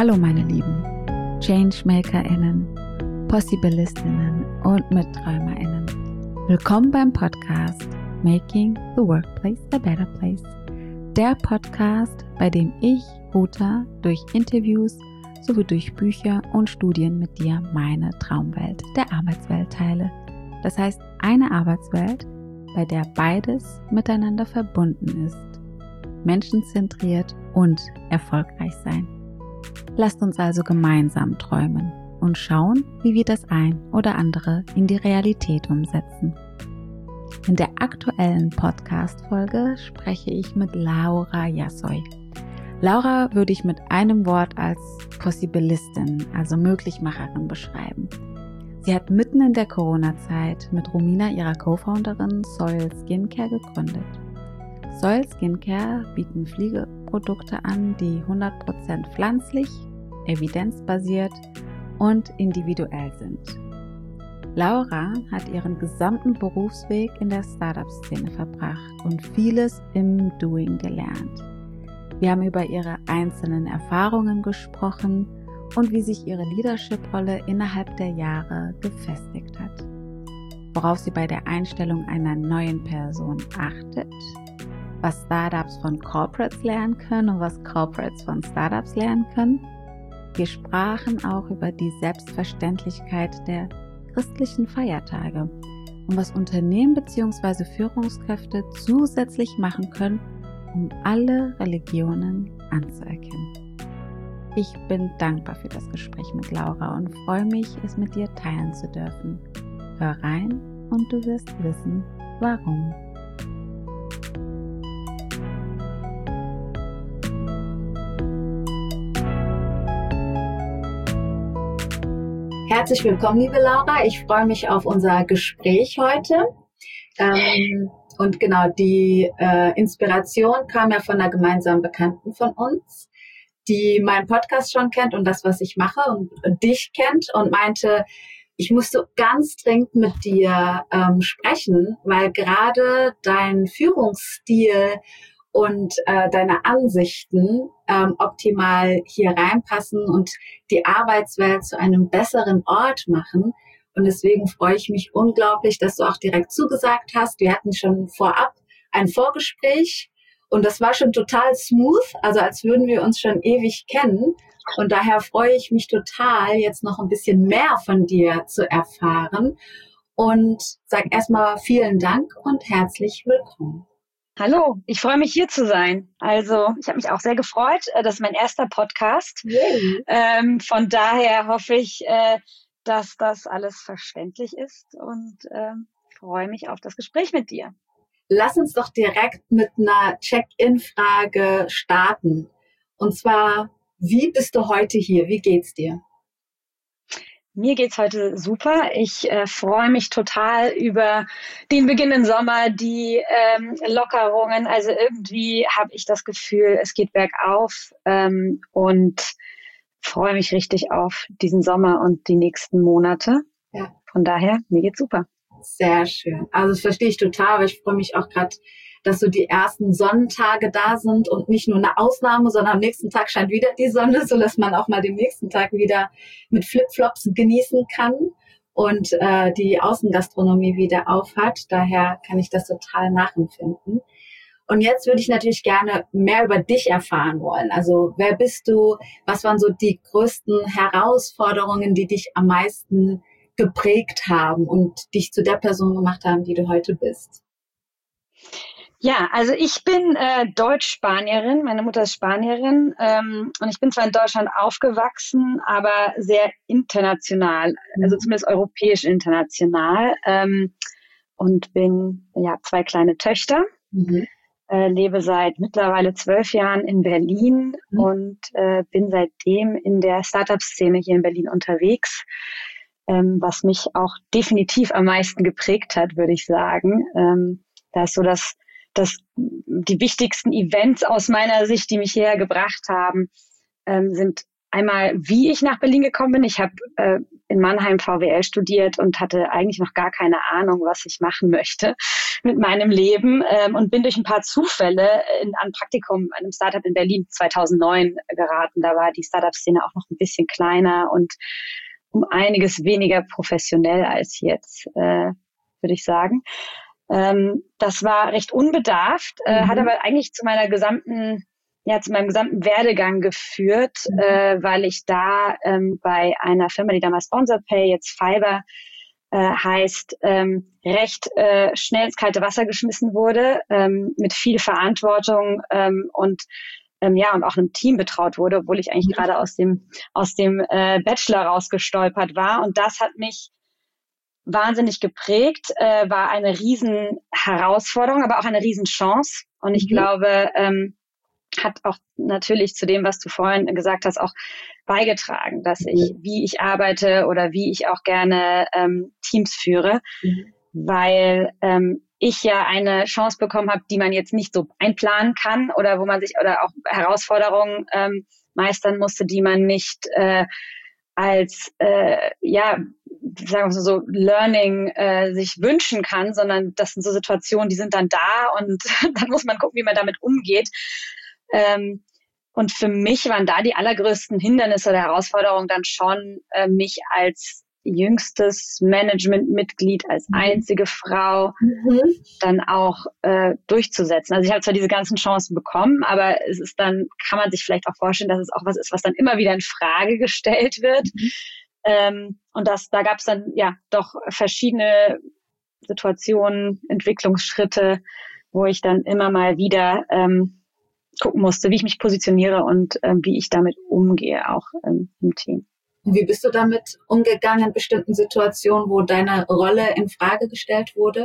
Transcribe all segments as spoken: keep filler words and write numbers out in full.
Hallo meine Lieben ChangemakerInnen, PossibilistInnen und MitträumerInnen. Willkommen beim Podcast Making the Workplace a Better Place. Der Podcast, bei dem ich, Ruta, durch Interviews sowie durch Bücher und Studien mit dir meine Traumwelt der Arbeitswelt teile. Das heißt, eine Arbeitswelt, bei der beides miteinander verbunden ist. Menschenzentriert und erfolgreich sein. Lasst uns also gemeinsam träumen und schauen, wie wir das ein oder andere in die Realität umsetzen. In der aktuellen Podcast-Folge spreche ich mit Laura Jassoy. Laura würde ich mit einem Wort als Possibilistin, also Möglichmacherin, beschreiben. Sie hat mitten in der Corona-Zeit mit Romina, ihrer Co-Founderin, Soil Skincare gegründet. Soil Skincare bieten Pflegeprodukte an, die hundert Prozent pflanzlich, evidenzbasiert und individuell sind. Laura hat ihren gesamten Berufsweg in der Startup-Szene verbracht und vieles im Doing gelernt. Wir haben über ihre einzelnen Erfahrungen gesprochen und wie sich ihre Leadership-Rolle innerhalb der Jahre gefestigt hat. Worauf sie bei der Einstellung einer neuen Person achtet, was Startups von Corporates lernen können und was Corporates von Startups lernen können. Wir sprachen auch über die Selbstverständlichkeit der christlichen Feiertage und was Unternehmen bzw. Führungskräfte zusätzlich machen können, um alle Religionen anzuerkennen. Ich bin dankbar für das Gespräch mit Laura und freue mich, es mit dir teilen zu dürfen. Hör rein und du wirst wissen, warum. Herzlich willkommen, liebe Laura. Ich freue mich auf unser Gespräch heute. Ähm, und genau, die äh, Inspiration kam ja von einer gemeinsamen Bekannten von uns, die meinen Podcast schon kennt und das, was ich mache und, und dich kennt und meinte, ich musste ganz dringend mit dir ähm, sprechen, weil gerade dein Führungsstil und äh, deine Ansichten ähm, optimal hier reinpassen und die Arbeitswelt zu einem besseren Ort machen. Und deswegen freue ich mich unglaublich, dass du auch direkt zugesagt hast. Wir hatten schon vorab ein Vorgespräch und das war schon total smooth, also als würden wir uns schon ewig kennen. Und daher freue ich mich total, jetzt noch ein bisschen mehr von dir zu erfahren. Und sag erstmal vielen Dank und herzlich willkommen. Hallo, ich freue mich hier zu sein. Also ich habe mich auch sehr gefreut. Das ist mein erster Podcast. Yay. Ähm, von daher hoffe ich, äh, dass das alles verständlich ist und ähm, freue mich auf das Gespräch mit dir. Lass uns doch direkt mit einer Check-in-Frage starten. Und zwar, wie bist du heute hier? Wie geht's dir? Mir geht's heute super. Ich äh, freue mich total über den Beginn im Sommer, die ähm, Lockerungen. Also irgendwie habe ich das Gefühl, es geht bergauf ähm, und freue mich richtig auf diesen Sommer und die nächsten Monate. Ja. Von daher, mir geht's super. Sehr schön. Also das verstehe ich total, aber ich freue mich auch gerade, dass so die ersten Sonnentage da sind und nicht nur eine Ausnahme, sondern am nächsten Tag scheint wieder die Sonne, so dass man auch mal den nächsten Tag wieder mit Flipflops genießen kann und äh, die Außengastronomie wieder aufhat. Daher kann ich das total nachempfinden. Und jetzt würde ich natürlich gerne mehr über dich erfahren wollen. Also wer bist du? Was waren so die größten Herausforderungen, die dich am meisten geprägt haben und dich zu der Person gemacht haben, die du heute bist? Ja, also ich bin äh, Deutsch-Spanierin, meine Mutter ist Spanierin ähm, und ich bin zwar in Deutschland aufgewachsen, aber sehr international, also zumindest europäisch international ähm, und bin ja zwei kleine Töchter, Mhm. äh, lebe seit mittlerweile zwölf Jahren in Berlin Mhm. und äh, bin seitdem in der Startup-Szene hier in Berlin unterwegs, ähm, was mich auch definitiv am meisten geprägt hat, würde ich sagen. Ähm, da ist so das dass die wichtigsten Events aus meiner Sicht, die mich hierher gebracht haben, ähm, sind einmal, wie ich nach Berlin gekommen bin. Ich habe äh, in Mannheim V W L studiert und hatte eigentlich noch gar keine Ahnung, was ich machen möchte mit meinem Leben ähm, und bin durch ein paar Zufälle in ein Praktikum an einem Startup in Berlin zweitausendneun geraten. Da war die Startup-Szene auch noch ein bisschen kleiner und um einiges weniger professionell als jetzt, äh, würde ich sagen. Ähm, das war recht unbedarft, äh, mhm. hat aber eigentlich zu meiner gesamten ja, zu meinem gesamten Werdegang geführt, mhm. äh, weil ich da ähm, bei einer Firma, die damals Sponsored Pay, jetzt Fiverr äh, heißt, ähm, recht äh, schnell ins kalte Wasser geschmissen wurde, ähm, mit viel Verantwortung ähm, und ähm, ja und auch einem Team betraut wurde, obwohl ich eigentlich mhm. gerade aus dem aus dem äh, Bachelor rausgestolpert war. Und das hat mich wahnsinnig geprägt, äh, war eine riesen Herausforderung, aber auch eine riesen Chance. Und ich mhm. glaube, ähm, hat auch natürlich zu dem, was du vorhin gesagt hast, auch beigetragen, dass ich, wie ich arbeite oder wie ich auch gerne ähm, Teams führe, mhm. weil ähm, ich ja eine Chance bekommen habe, die man jetzt nicht so einplanen kann oder wo man sich oder auch Herausforderungen ähm, meistern musste, die man nicht äh, als äh, ja sagen wir so Learning äh, sich wünschen kann, sondern das sind so Situationen, die sind dann da und dann muss man gucken, wie man damit umgeht. Ähm, und für mich waren da die allergrößten Hindernisse oder Herausforderungen dann schon, äh, mich als jüngstes Managementmitglied, als einzige Frau mhm. dann auch äh, durchzusetzen. Also ich habe zwar diese ganzen Chancen bekommen, aber es ist dann, kann man sich vielleicht auch vorstellen, dass es auch was ist, was dann immer wieder in Frage gestellt wird. Mhm. Ähm, und das, da gab es dann ja doch verschiedene Situationen, Entwicklungsschritte, wo ich dann immer mal wieder ähm, gucken musste, wie ich mich positioniere und ähm, wie ich damit umgehe, auch ähm, im Team. Wie bist du damit umgegangen in bestimmten Situationen, wo deine Rolle in Frage gestellt wurde?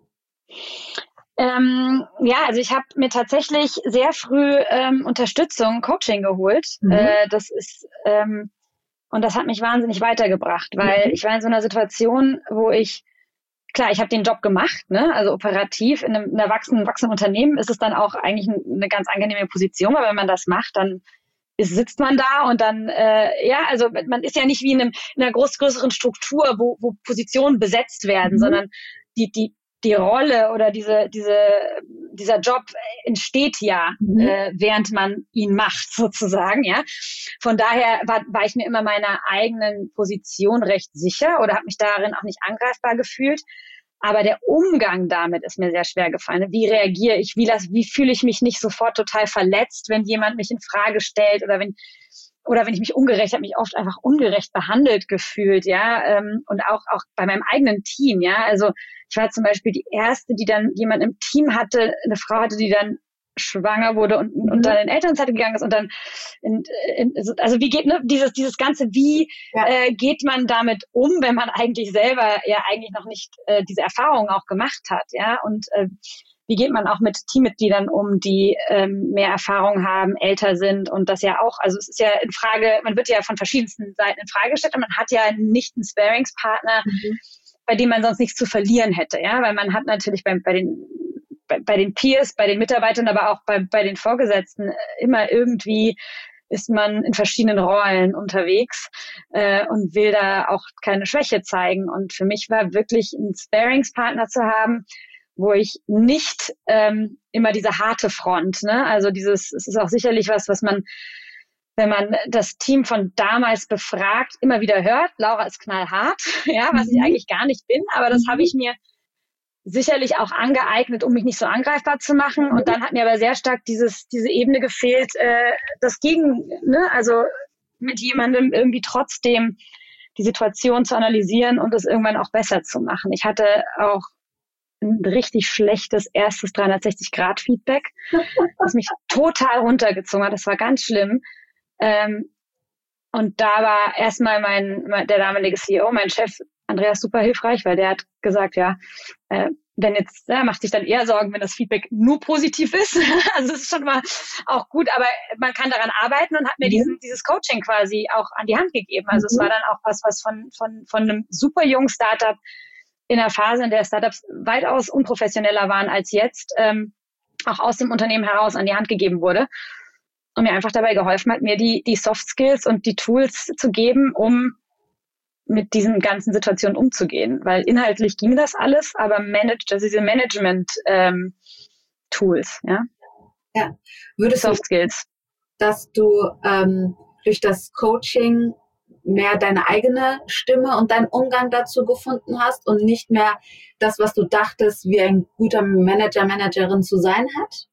Ähm, ja, also ich habe mir tatsächlich sehr früh ähm, Unterstützung, Coaching geholt. Mhm. Äh, das ist ähm, und das hat mich wahnsinnig weitergebracht, weil mhm. ich war in so einer Situation, wo ich Klar, ich habe den Job gemacht, ne? Also operativ in einem, in einem wachsenden, wachsenden Unternehmen ist es dann auch eigentlich eine ganz angenehme Position, aber wenn man das macht, dann ist, sitzt man da und dann, äh, ja, also man ist ja nicht wie in, einem, in einer groß, größeren Struktur, wo, wo Positionen besetzt werden, mhm. sondern die, die, die Rolle oder diese, diese, dieser Job entsteht ja, mhm. äh, während man ihn macht, sozusagen, ja. Von daher war, war ich mir immer meiner eigenen Position recht sicher oder habe mich darin auch nicht angreifbar gefühlt. Aber der Umgang damit ist mir sehr schwer gefallen. Wie reagiere ich? Wie, las, wie fühle ich mich nicht sofort total verletzt, wenn jemand mich in Frage stellt oder wenn oder wenn ich mich ungerecht, habe mich oft einfach ungerecht behandelt gefühlt, ja, ähm, und auch auch bei meinem eigenen Team, ja. Also ich war zum Beispiel die erste, die dann jemand im Team hatte, eine Frau hatte, die dann schwanger wurde und, mhm. und dann in Elternzeit gegangen ist und dann, in, in, also wie geht ne, dieses dieses ganze, wie ja. äh, geht man damit um, wenn man eigentlich selber ja eigentlich noch nicht äh, diese Erfahrung auch gemacht hat, ja, und äh, wie geht man auch mit Teammitgliedern um, die ähm, mehr Erfahrung haben, älter sind und das ja auch, also es ist ja in Frage, man wird ja von verschiedensten Seiten in Frage gestellt und man hat ja nicht einen Sparingspartner, mhm. bei dem man sonst nichts zu verlieren hätte, ja, weil man hat natürlich bei, bei den bei, bei den Peers, bei den Mitarbeitern, aber auch bei, bei den Vorgesetzten immer irgendwie ist man in verschiedenen Rollen unterwegs äh, und will da auch keine Schwäche zeigen. Und für mich war wirklich ein Sparingspartner zu haben, wo ich nicht ähm, immer diese harte Front, ne, also dieses, es ist auch sicherlich was, was man, wenn man das Team von damals befragt, immer wieder hört. Laura ist knallhart, ja, was mhm. ich eigentlich gar nicht bin, aber das mhm. habe ich mir sicherlich auch angeeignet, um mich nicht so angreifbar zu machen. Und dann hat mir aber sehr stark dieses diese Ebene gefehlt, äh, das Gegen, ne, also mit jemandem irgendwie trotzdem die Situation zu analysieren und es irgendwann auch besser zu machen. Ich hatte auch ein richtig schlechtes erstes dreihundertsechzig-Grad-Feedback, was mich total runtergezogen hat. Das war ganz schlimm. Ähm, und da war erstmal mein, mein der damalige C E O, mein Chef Andreas, super hilfreich, weil der hat gesagt, ja, äh, wenn jetzt, ja, macht sich dann eher Sorgen, wenn das Feedback nur positiv ist. Also das ist schon mal auch gut, aber man kann daran arbeiten und hat mir mhm. diesen, dieses Coaching quasi auch an die Hand gegeben. Also mhm. es war dann auch was, was von, von, von einem super jungen Startup in einer Phase, in der Startups weitaus unprofessioneller waren als jetzt, ähm, auch aus dem Unternehmen heraus an die Hand gegeben wurde. und mir einfach dabei geholfen hat, mir die, die Soft Skills und die Tools zu geben, um mit diesen ganzen Situationen umzugehen. Weil inhaltlich ging das alles, aber manage, das ist diese Management-Tools, ähm, ja. Ja. Würdest Soft du, Skills. dass du ähm, durch das Coaching mehr deine eigene Stimme und deinen Umgang dazu gefunden hast und nicht mehr das, was du dachtest, wie ein guter Manager, Managerin zu sein hat?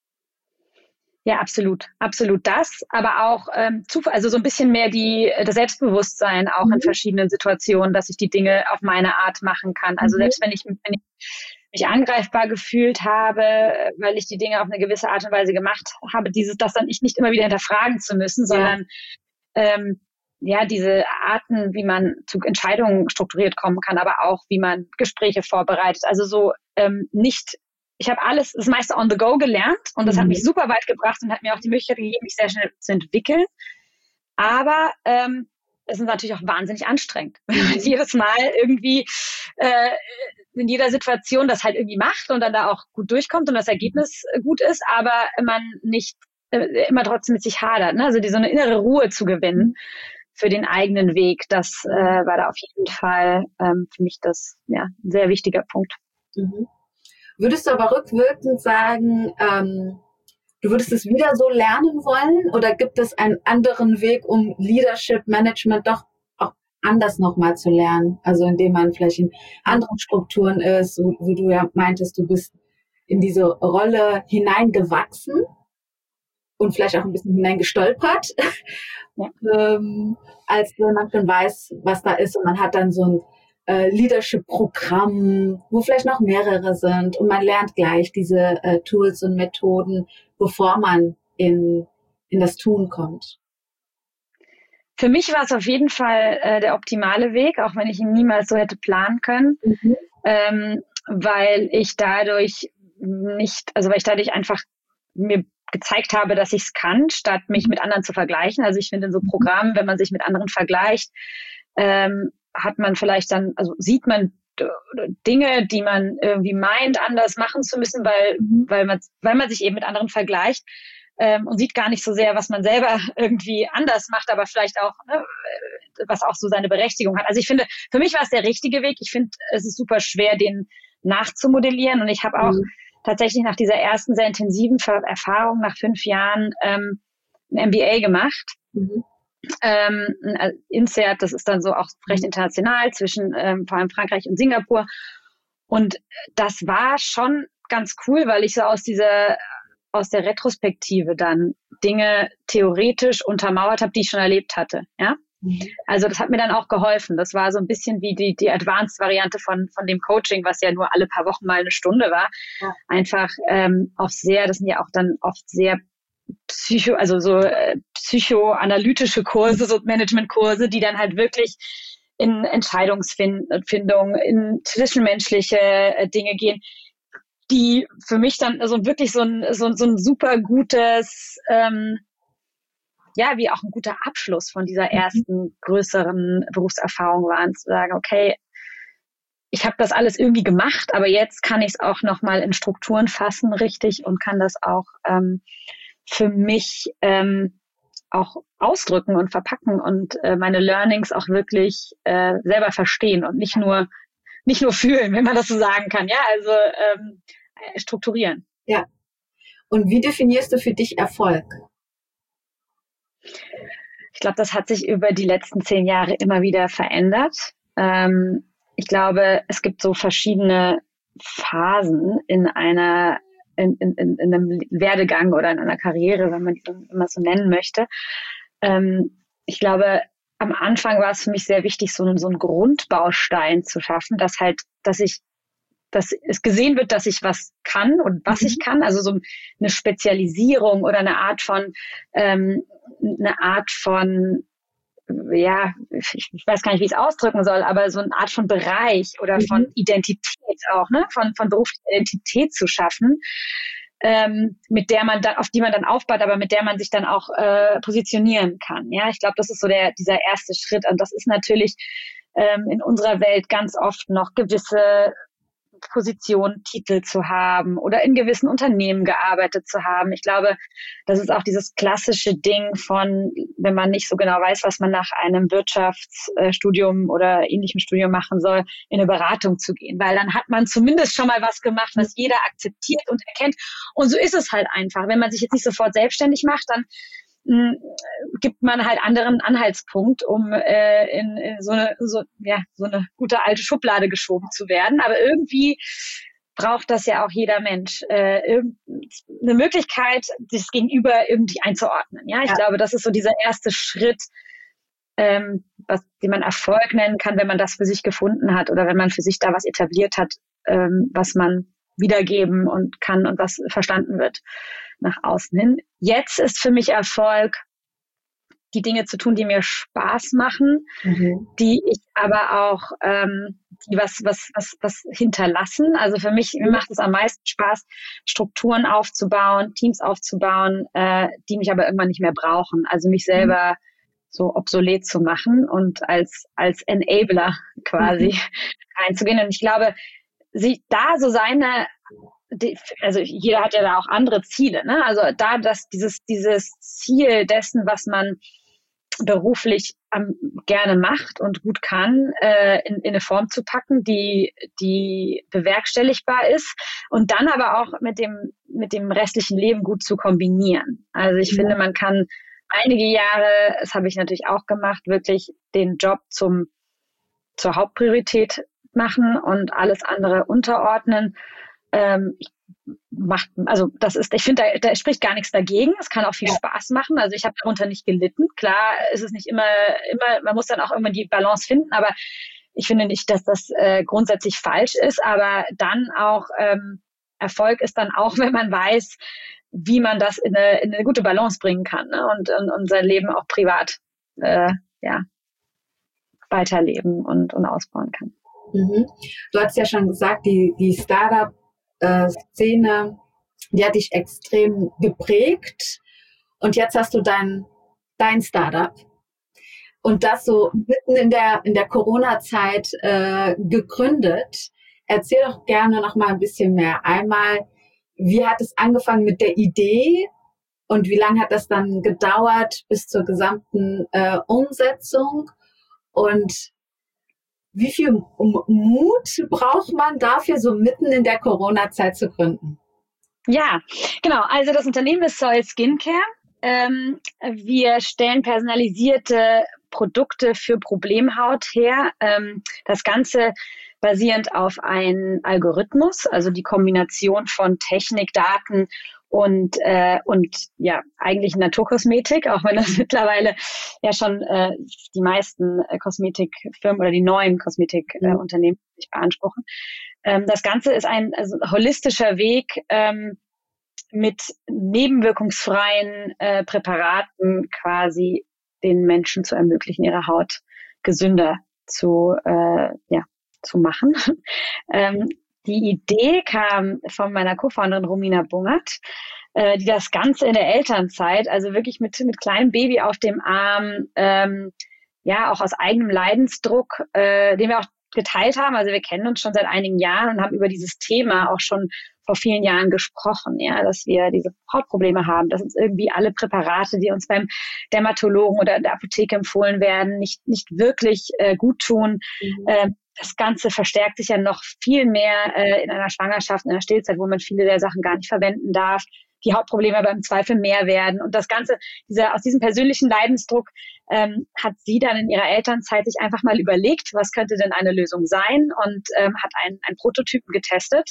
Ja, absolut, absolut das, aber auch ähm, zu, also so ein bisschen mehr die das Selbstbewusstsein auch mhm. in verschiedenen Situationen, dass ich die Dinge auf meine Art machen kann. Also mhm. selbst wenn ich, wenn ich mich angreifbar gefühlt habe, weil ich die Dinge auf eine gewisse Art und Weise gemacht habe, dieses, das dann ich nicht immer wieder hinterfragen zu müssen, sondern ja. ähm, ja, diese Arten, wie man zu Entscheidungen strukturiert kommen kann, aber auch, wie man Gespräche vorbereitet. Also so ähm, nicht, ich habe alles, das meiste on the go gelernt und das mhm. hat mich super weit gebracht und hat mir auch die Möglichkeit gegeben, mich sehr schnell zu entwickeln. Aber ähm, es ist natürlich auch wahnsinnig anstrengend, wenn man jedes Mal irgendwie äh, in jeder Situation das halt irgendwie macht und dann da auch gut durchkommt und das Ergebnis gut ist, aber man nicht äh, immer trotzdem mit sich hadert. Ne? Also die so eine innere Ruhe zu gewinnen für den eigenen Weg, das äh, war da auf jeden Fall ähm, für mich das ja ein sehr wichtiger Punkt. Mhm. Würdest du aber rückwirkend sagen, ähm, du würdest es wieder so lernen wollen oder gibt es einen anderen Weg, um Leadership Management doch auch anders nochmal zu lernen? Also indem man vielleicht in anderen Strukturen ist, wo, wo du ja meintest, du bist in diese Rolle hineingewachsen und vielleicht auch ein bisschen hineingestolpert, ja. ähm, als wenn man schon weiß, was da ist und man hat dann so ein äh, Leadership-Programm, wo vielleicht noch mehrere sind und man lernt gleich diese äh, Tools und Methoden, bevor man in, in das Tun kommt. Für mich war es auf jeden Fall äh, der optimale Weg, auch wenn ich ihn niemals so hätte planen können, mhm. ähm, weil ich dadurch nicht, also weil ich dadurch einfach mir gezeigt habe, dass ich es kann, statt mich mit anderen zu vergleichen. Also ich finde in so Programmen, wenn man sich mit anderen vergleicht, ähm, hat man vielleicht dann, also sieht man Dinge, die man irgendwie meint, anders machen zu müssen, weil, weil man, weil man sich eben mit anderen vergleicht, ähm, und sieht gar nicht so sehr, was man selber irgendwie anders macht, aber vielleicht auch, ne, was auch so seine Berechtigung hat. Also ich finde, für mich war es der richtige Weg. Ich finde, es ist super schwer, den nachzumodellieren und ich habe auch mhm. tatsächlich nach dieser ersten sehr intensiven Erfahrung nach fünf Jahren ähm, ein M B A gemacht. Mhm. Ähm, INSEAD, das ist dann so auch recht international zwischen ähm, vor allem Frankreich und Singapur. Und das war schon ganz cool, weil ich so aus dieser aus der Retrospektive dann Dinge theoretisch untermauert habe, die ich schon erlebt hatte. Ja, mhm. Also das hat mir dann auch geholfen. Das war so ein bisschen wie die die Advanced-Variante von von dem Coaching, was ja nur alle paar Wochen mal eine Stunde war. Ja. Einfach ähm, auch sehr, das sind ja auch dann oft sehr Psycho, also so äh, psychoanalytische Kurse, so Managementkurse, die dann halt wirklich in Entscheidungsfindung, in zwischenmenschliche äh, Dinge gehen, die für mich dann also wirklich so ein so, so ein super gutes, ähm, ja, wie auch ein guter Abschluss von dieser ersten größeren Berufserfahrung waren, zu sagen, okay, ich habe das alles irgendwie gemacht, aber jetzt kann ich es auch nochmal in Strukturen fassen, richtig, und kann das auch ähm, für mich ähm, auch ausdrücken und verpacken und äh, meine Learnings auch wirklich äh, selber verstehen und nicht nur nicht nur fühlen, wenn man das so sagen kann. Ja, also ähm, strukturieren. Ja. Und wie definierst du für dich Erfolg? Ich glaube, das hat sich über die letzten zehn Jahre immer wieder verändert. Ähm, ich glaube, es gibt so verschiedene Phasen in einer In, in, in einem Werdegang oder in einer Karriere, wenn man es so nennen möchte. Ähm, ich glaube, am Anfang war es für mich sehr wichtig, so, so einen Grundbaustein zu schaffen, dass halt, dass ich, dass es gesehen wird, dass ich was kann und was mhm. ich kann, also so eine Spezialisierung oder eine Art von, ähm, eine Art von ja, ich weiß gar nicht, wie ich es ausdrücken soll, aber so eine Art von Bereich oder mhm. von Identität auch, ne, von, von beruflicher Identität zu schaffen, ähm, mit der man dann, auf die man dann aufbaut, aber mit der man sich dann auch äh, positionieren kann. Ja, ich glaube, das ist so der, dieser erste Schritt. Und das ist natürlich ähm, in unserer Welt ganz oft noch gewisse Position Titel zu haben oder in gewissen Unternehmen gearbeitet zu haben. Ich glaube, das ist auch dieses klassische Ding von, wenn man nicht so genau weiß, was man nach einem Wirtschaftsstudium oder ähnlichem Studium machen soll, in eine Beratung zu gehen, weil dann hat man zumindest schon mal was gemacht, was jeder akzeptiert und erkennt. Und so ist es halt einfach. Wenn man sich jetzt nicht sofort selbstständig macht, dann mh, gibt man halt anderen Anhaltspunkt, um äh, in, in so eine so ja so eine gute alte Schublade geschoben zu werden. Aber irgendwie braucht das ja auch jeder Mensch, äh, eine Möglichkeit, das Gegenüber irgendwie einzuordnen. Ja, ich ja. glaube, das ist so dieser erste Schritt, ähm, was, den man Erfolg nennen kann, wenn man das für sich gefunden hat oder wenn man für sich da was etabliert hat, ähm, was man wiedergeben und kann und was verstanden wird nach außen hin. Jetzt ist für mich Erfolg, die Dinge zu tun, die mir Spaß machen, mhm. die ich aber auch, ähm, die was, was, was, was hinterlassen. Also für mich, mir macht es am meisten Spaß, Strukturen aufzubauen, Teams aufzubauen, äh, die mich aber irgendwann nicht mehr brauchen. Also mich selber mhm. so obsolet zu machen und als, als Enabler quasi mhm. reinzugehen. Und ich glaube, sie da so seine, die, also jeder hat ja da auch andere Ziele, ne? Also da, dass dieses, dieses Ziel dessen, was man beruflich ähm, gerne macht und gut kann, äh, in, in eine Form zu packen, die, die bewerkstelligbar ist und dann aber auch mit dem, mit dem restlichen Leben gut zu kombinieren. Also ich ja. finde, man kann einige Jahre, das habe ich natürlich auch gemacht, wirklich den Job zum, zur Hauptpriorität machen und alles andere unterordnen. Ähm, macht, also das ist, ich finde, da, da spricht gar nichts dagegen. Es kann auch viel ja. Spaß machen. Also ich habe darunter nicht gelitten. Klar ist es nicht immer, immer, man muss dann auch irgendwann die Balance finden, aber ich finde nicht, dass das äh, grundsätzlich falsch ist. Aber dann auch ähm, Erfolg ist dann auch, wenn man weiß, wie man das in eine, in eine gute Balance bringen kann, ne? und, und, und sein Leben auch privat äh, ja, weiterleben und, und ausbauen kann. Mhm. Du hast ja schon gesagt, die, die Startup Szene, die hat dich extrem geprägt und jetzt hast du dein, dein Startup und das so mitten in der, in der Corona-Zeit äh, gegründet. Erzähl doch gerne noch mal ein bisschen mehr. Einmal, wie hat es angefangen mit der Idee und wie lange hat das dann gedauert bis zur gesamten äh, Umsetzung und wie viel Mut braucht man dafür, so mitten in der Corona-Zeit zu gründen? Ja, genau. Also das Unternehmen ist Soil Skincare. Ähm, wir stellen personalisierte Produkte für Problemhaut her. Ähm, das Ganze basierend auf einem Algorithmus, also die Kombination von Technik, Daten und äh, und ja eigentlich Naturkosmetik, auch wenn das mittlerweile ja schon äh, die meisten äh, Kosmetikfirmen oder die neuen Kosmetikunternehmen äh, sich beanspruchen. Ähm, das Ganze ist ein also, holistischer Weg, ähm, mit nebenwirkungsfreien äh, Präparaten quasi den Menschen zu ermöglichen, ihre Haut gesünder zu äh, ja zu machen. ähm, Die Idee kam von meiner Co-Founderin Romina Bungert, äh, die das Ganze in der Elternzeit, also wirklich mit mit kleinem Baby auf dem Arm, ähm, ja auch aus eigenem Leidensdruck, äh, den wir auch geteilt haben. Also wir kennen uns schon seit einigen Jahren und haben über dieses Thema auch schon vor vielen Jahren gesprochen, ja, dass wir diese Hautprobleme haben, dass uns irgendwie alle Präparate, die uns beim Dermatologen oder in der Apotheke empfohlen werden, nicht nicht wirklich äh, gut tun. Mhm. Äh, Das Ganze verstärkt sich ja noch viel mehr äh, in einer Schwangerschaft, in einer Stillzeit, wo man viele der Sachen gar nicht verwenden darf, die Hautprobleme aber im Zweifel mehr werden. Und das Ganze, dieser, aus diesem persönlichen Leidensdruck ähm, hat sie dann in ihrer Elternzeit sich einfach mal überlegt, was könnte denn eine Lösung sein und ähm, hat einen, einen Prototypen getestet.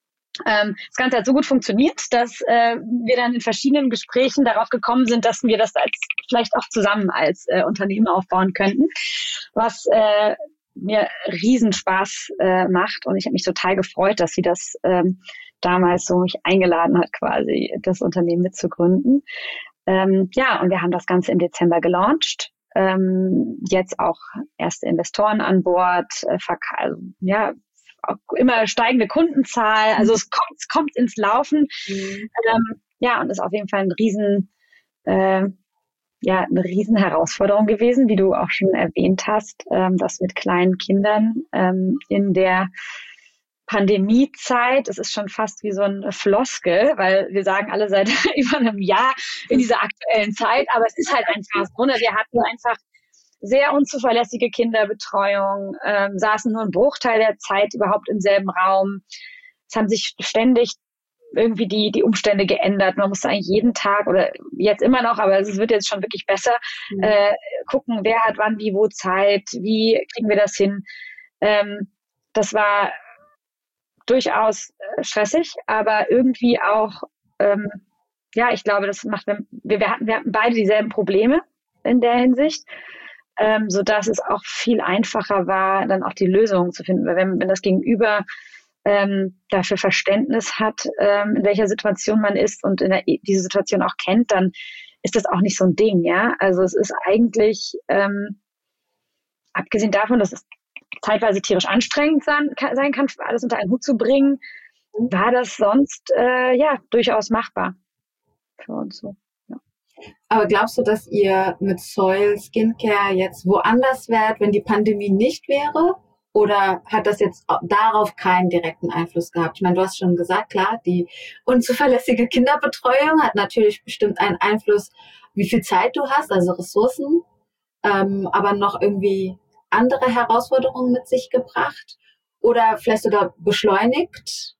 Ähm, das Ganze hat so gut funktioniert, dass äh, wir dann in verschiedenen Gesprächen darauf gekommen sind, dass wir das als vielleicht auch zusammen als äh, Unternehmen aufbauen könnten, was äh, mir Riesenspaß äh, macht und ich habe mich total gefreut, dass sie das ähm, damals so mich eingeladen hat, quasi das Unternehmen mitzugründen. Ähm, ja, und wir haben das Ganze im Dezember gelauncht. Ähm, jetzt auch erste Investoren an Bord, äh, verk- also, ja, auch immer steigende Kundenzahl. Also es kommt, es kommt ins Laufen. Mhm. Ähm, ja, und ist auf jeden Fall ein riesen äh, ja, eine riesen Herausforderung gewesen, wie du auch schon erwähnt hast, ähm, das mit kleinen Kindern ähm, in der Pandemiezeit, es ist schon fast wie so ein Floskel, weil wir sagen alle seit über einem Jahr in dieser aktuellen Zeit, aber es ist halt einfach so, ne? Wir hatten einfach sehr unzuverlässige Kinderbetreuung, ähm, saßen nur einen Bruchteil der Zeit überhaupt im selben Raum. Es haben sich ständig irgendwie die die Umstände geändert. Man musste eigentlich jeden Tag oder jetzt immer noch, aber es wird jetzt schon wirklich besser, mhm. äh, gucken, wer hat wann, wie, wo Zeit, wie kriegen wir das hin. Ähm, das war durchaus äh, stressig, aber irgendwie auch, ähm, ja, ich glaube, das macht, wir, wir, hatten, wir hatten beide dieselben Probleme in der Hinsicht, ähm, sodass es auch viel einfacher war, dann auch die Lösungen zu finden. Weil wenn, wenn das Gegenüber ähm, dafür Verständnis hat, ähm, in welcher Situation man ist und in der, diese Situation auch kennt, dann ist das auch nicht so ein Ding, ja. Also es ist eigentlich, ähm, abgesehen davon, dass es zeitweise tierisch anstrengend sein kann, sein kann, alles unter einen Hut zu bringen, war das sonst äh, ja durchaus machbar für uns so. Ja. Aber glaubst du, dass ihr mit Soil Skincare jetzt woanders wärt, wenn die Pandemie nicht wäre? Oder hat das jetzt darauf keinen direkten Einfluss gehabt? Ich meine, du hast schon gesagt, klar, die unzuverlässige Kinderbetreuung hat natürlich bestimmt einen Einfluss, wie viel Zeit du hast, also Ressourcen, ähm, aber noch irgendwie andere Herausforderungen mit sich gebracht oder vielleicht sogar beschleunigt?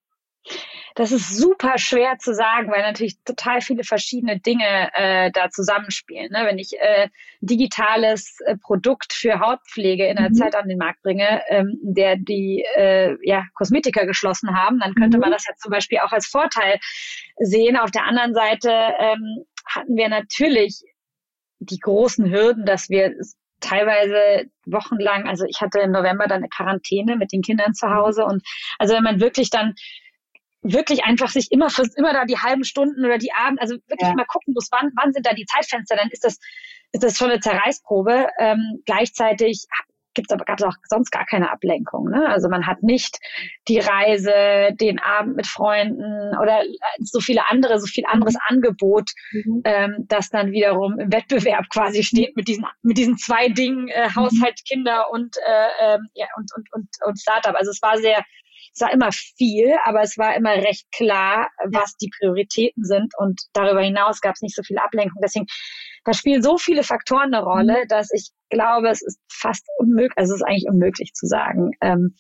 Das ist super schwer zu sagen, weil natürlich total viele verschiedene Dinge äh, da zusammenspielen. Ne? Wenn ich äh, digitales äh, Produkt für Hautpflege in der mhm. Zeit an den Markt bringe, ähm, der die äh, ja, Kosmetiker geschlossen haben, dann könnte mhm. man das ja zum Beispiel auch als Vorteil sehen. Auf der anderen Seite ähm, hatten wir natürlich die großen Hürden, dass wir teilweise wochenlang, also ich hatte im November dann eine Quarantäne mit den Kindern zu Hause und also wenn man wirklich dann wirklich einfach sich immer immer da die halben Stunden oder die Abend, also wirklich ja. mal gucken muss, wann wann sind da die Zeitfenster, dann ist das ist das schon eine Zerreißprobe. Ähm, gleichzeitig gibt's aber gab es auch sonst gar keine Ablenkung, ne? Also man hat nicht die Reise, den Abend mit Freunden oder so viele andere, so viel anderes Angebot, mhm. ähm, das dann wiederum im Wettbewerb quasi steht mit diesen mit diesen zwei Dingen äh, Haushalt, Kinder und äh, ähm, ja und und und und Startup. Also es war sehr Es war immer viel, aber es war immer recht klar, was die Prioritäten sind. Und darüber hinaus gab es nicht so viel Ablenkung. Deswegen, da spielen so viele Faktoren eine Rolle, dass ich glaube, es ist fast unmöglich, also es ist eigentlich unmöglich zu sagen, ähm,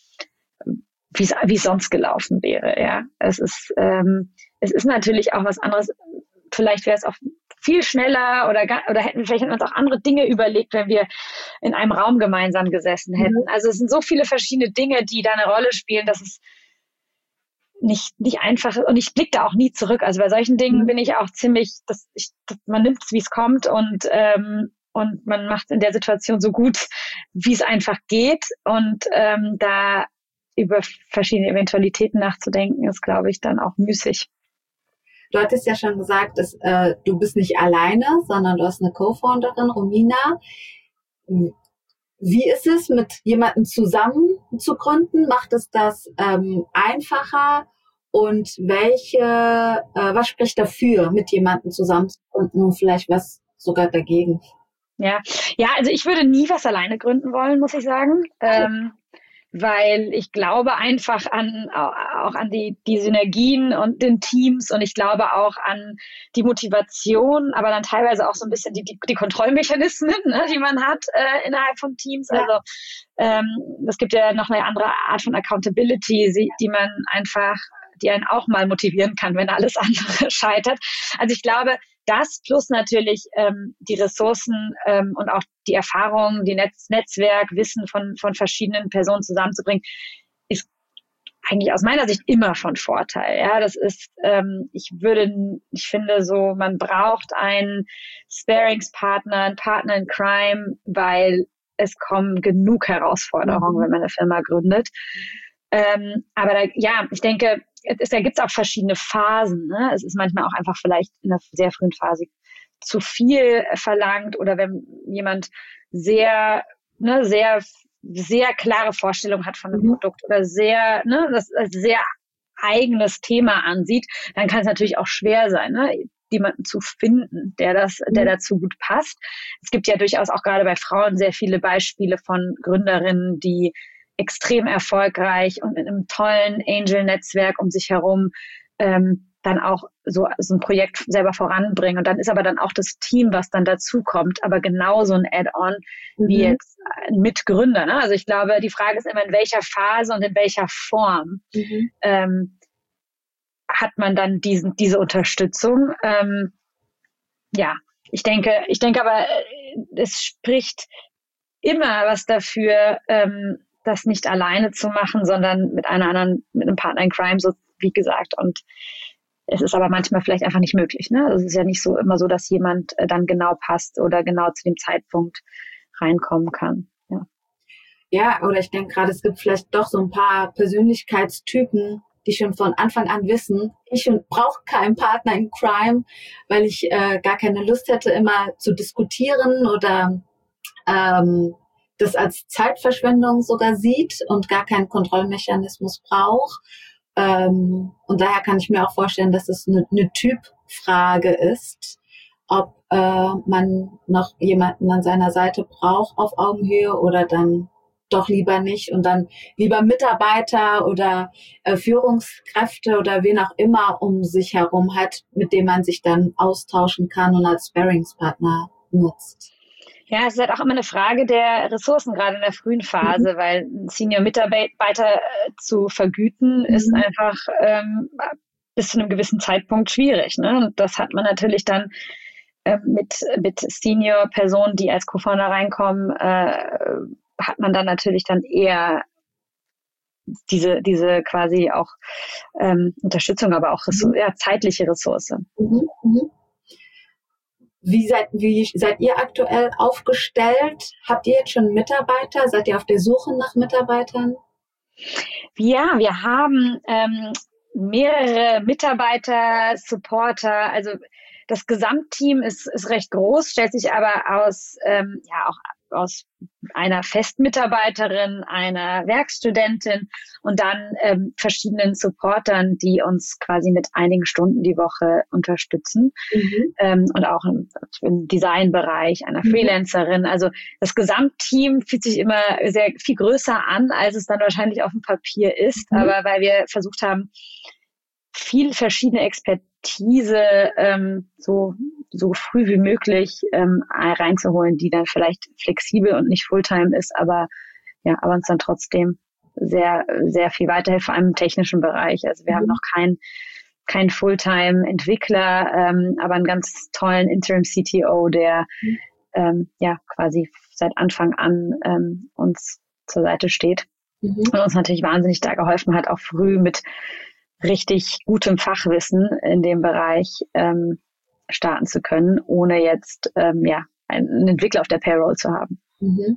wie es wie es sonst gelaufen wäre. Ja, es ist ähm, es ist natürlich auch was anderes. Vielleicht wäre es auch viel schneller oder oder hätten wir vielleicht hätten uns auch andere Dinge überlegt, wenn wir in einem Raum gemeinsam gesessen hätten. Mhm. Also es sind so viele verschiedene Dinge, die da eine Rolle spielen, dass es nicht nicht einfach ist. Und ich blicke da auch nie zurück. Also bei solchen Dingen mhm. bin ich auch ziemlich, dass ich, dass man nimmt es, wie es kommt und ähm, und man macht es in der Situation so gut, wie es einfach geht. Und ähm, da über verschiedene Eventualitäten nachzudenken, ist, glaube ich, dann auch müßig. Du hattest ja schon gesagt, dass äh, du bist nicht alleine, sondern du hast eine Co-Founderin, Romina. Wie ist es, mit jemandem zusammen zu gründen? Macht es das ähm, einfacher? Und welche, äh, was spricht dafür, mit jemandem zusammen zu gründen und vielleicht was sogar dagegen? Ja, ja, also ich würde nie was alleine gründen wollen, muss ich sagen. Ähm, weil ich glaube einfach an auch an die die Synergien und den Teams und ich glaube auch an die Motivation, aber dann teilweise auch so ein bisschen die die, die Kontrollmechanismen, ne, die man hat äh, innerhalb von Teams. Ja. Also ähm, es gibt ja noch eine andere Art von Accountability, die, die man einfach, die einen auch mal motivieren kann, wenn alles andere scheitert. Also ich glaube, das plus natürlich ähm, die Ressourcen ähm, und auch die Erfahrung, die Netz Netzwerk, Wissen von von verschiedenen Personen zusammenzubringen, ist eigentlich aus meiner Sicht immer von Vorteil. Ja, das ist, ähm, ich würde, ich finde so, man braucht einen Sparingspartner, einen Partner in Crime, weil es kommen genug Herausforderungen, wenn man eine Firma gründet. Ähm, aber da, ja, ich denke, es, da gibt es auch verschiedene Phasen. Ne? Es ist manchmal auch einfach vielleicht in einer sehr frühen Phase zu viel verlangt oder wenn jemand sehr, ne, sehr, sehr klare Vorstellung hat von einem mhm. Produkt oder sehr, ne, das als sehr eigenes Thema ansieht, dann kann es natürlich auch schwer sein, ne? Jemanden zu finden, der das, mhm. der dazu gut passt. Es gibt ja durchaus auch gerade bei Frauen sehr viele Beispiele von Gründerinnen, die extrem erfolgreich und mit einem tollen Angel-Netzwerk um sich herum ähm, dann auch so, so ein Projekt selber voranbringen. Und dann ist aber dann auch das Team, was dann dazu kommt, aber genauso ein Add-on mhm. wie jetzt ein Mitgründer. Ne? Also ich glaube, die Frage ist immer, in welcher Phase und in welcher Form mhm. ähm, hat man dann diesen, diese Unterstützung. Ähm, ja, ich denke, ich denke aber, es spricht immer was dafür, ähm, das nicht alleine zu machen, sondern mit einer anderen, mit einem Partner in Crime, so wie gesagt. Und es ist aber manchmal vielleicht einfach nicht möglich. Ne? Also es ist ja nicht so immer so, dass jemand äh, dann genau passt oder genau zu dem Zeitpunkt reinkommen kann. Ja, ja, oder ich denke gerade, es gibt vielleicht doch so ein paar Persönlichkeitstypen, die schon von Anfang an wissen, ich brauche keinen Partner in Crime, weil ich äh, gar keine Lust hätte, immer zu diskutieren oder ähm, das als Zeitverschwendung sogar sieht und gar keinen Kontrollmechanismus braucht. Ähm, und daher kann ich mir auch vorstellen, dass es eine, eine Typfrage ist, ob äh, man noch jemanden an seiner Seite braucht auf Augenhöhe oder dann doch lieber nicht und dann lieber Mitarbeiter oder äh, Führungskräfte oder wen auch immer um sich herum hat, mit dem man sich dann austauschen kann und als Sparringspartner nutzt. Ja, es ist halt auch immer eine Frage der Ressourcen, gerade in der frühen Phase, mhm. weil Senior-Mitarbeiter äh, zu vergüten mhm. ist einfach ähm, bis zu einem gewissen Zeitpunkt schwierig. Ne? Und das hat man natürlich dann äh, mit, mit Senior-Personen, die als Co-Founder reinkommen, äh, hat man dann natürlich dann eher diese, diese quasi auch ähm, Unterstützung, aber auch Ressource, mhm. ja, zeitliche Ressource. Mhm. Mhm. Wie seid, wie seid ihr aktuell aufgestellt? Habt ihr jetzt schon Mitarbeiter? Seid ihr auf der Suche nach Mitarbeitern? Ja, wir haben ähm, mehrere Mitarbeiter, Supporter. Also das Gesamtteam ist, ist recht groß, stellt sich aber aus, ähm, ja, auch aus einer Festmitarbeiterin, einer Werkstudentin und dann ähm, verschiedenen Supportern, die uns quasi mit einigen Stunden die Woche unterstützen. Mhm. Ähm, und auch im, im Designbereich einer Freelancerin. Also das Gesamtteam fühlt sich immer sehr viel größer an, als es dann wahrscheinlich auf dem Papier ist. Mhm. Aber weil wir versucht haben, viel verschiedene Expertise ähm, so so früh wie möglich ähm, reinzuholen, die dann vielleicht flexibel und nicht Fulltime ist, aber ja, aber uns dann trotzdem sehr sehr viel weiterhilft, vor allem im technischen Bereich. Also wir mhm. haben noch keinen kein Fulltime-Entwickler, ähm, aber einen ganz tollen Interim-C T O, der mhm. ähm, ja quasi seit Anfang an ähm, uns zur Seite steht mhm. und uns natürlich wahnsinnig da geholfen hat, auch früh mit richtig gutem Fachwissen in dem Bereich ähm, starten zu können, ohne jetzt ähm, ja einen Entwickler auf der Payroll zu haben. Mhm.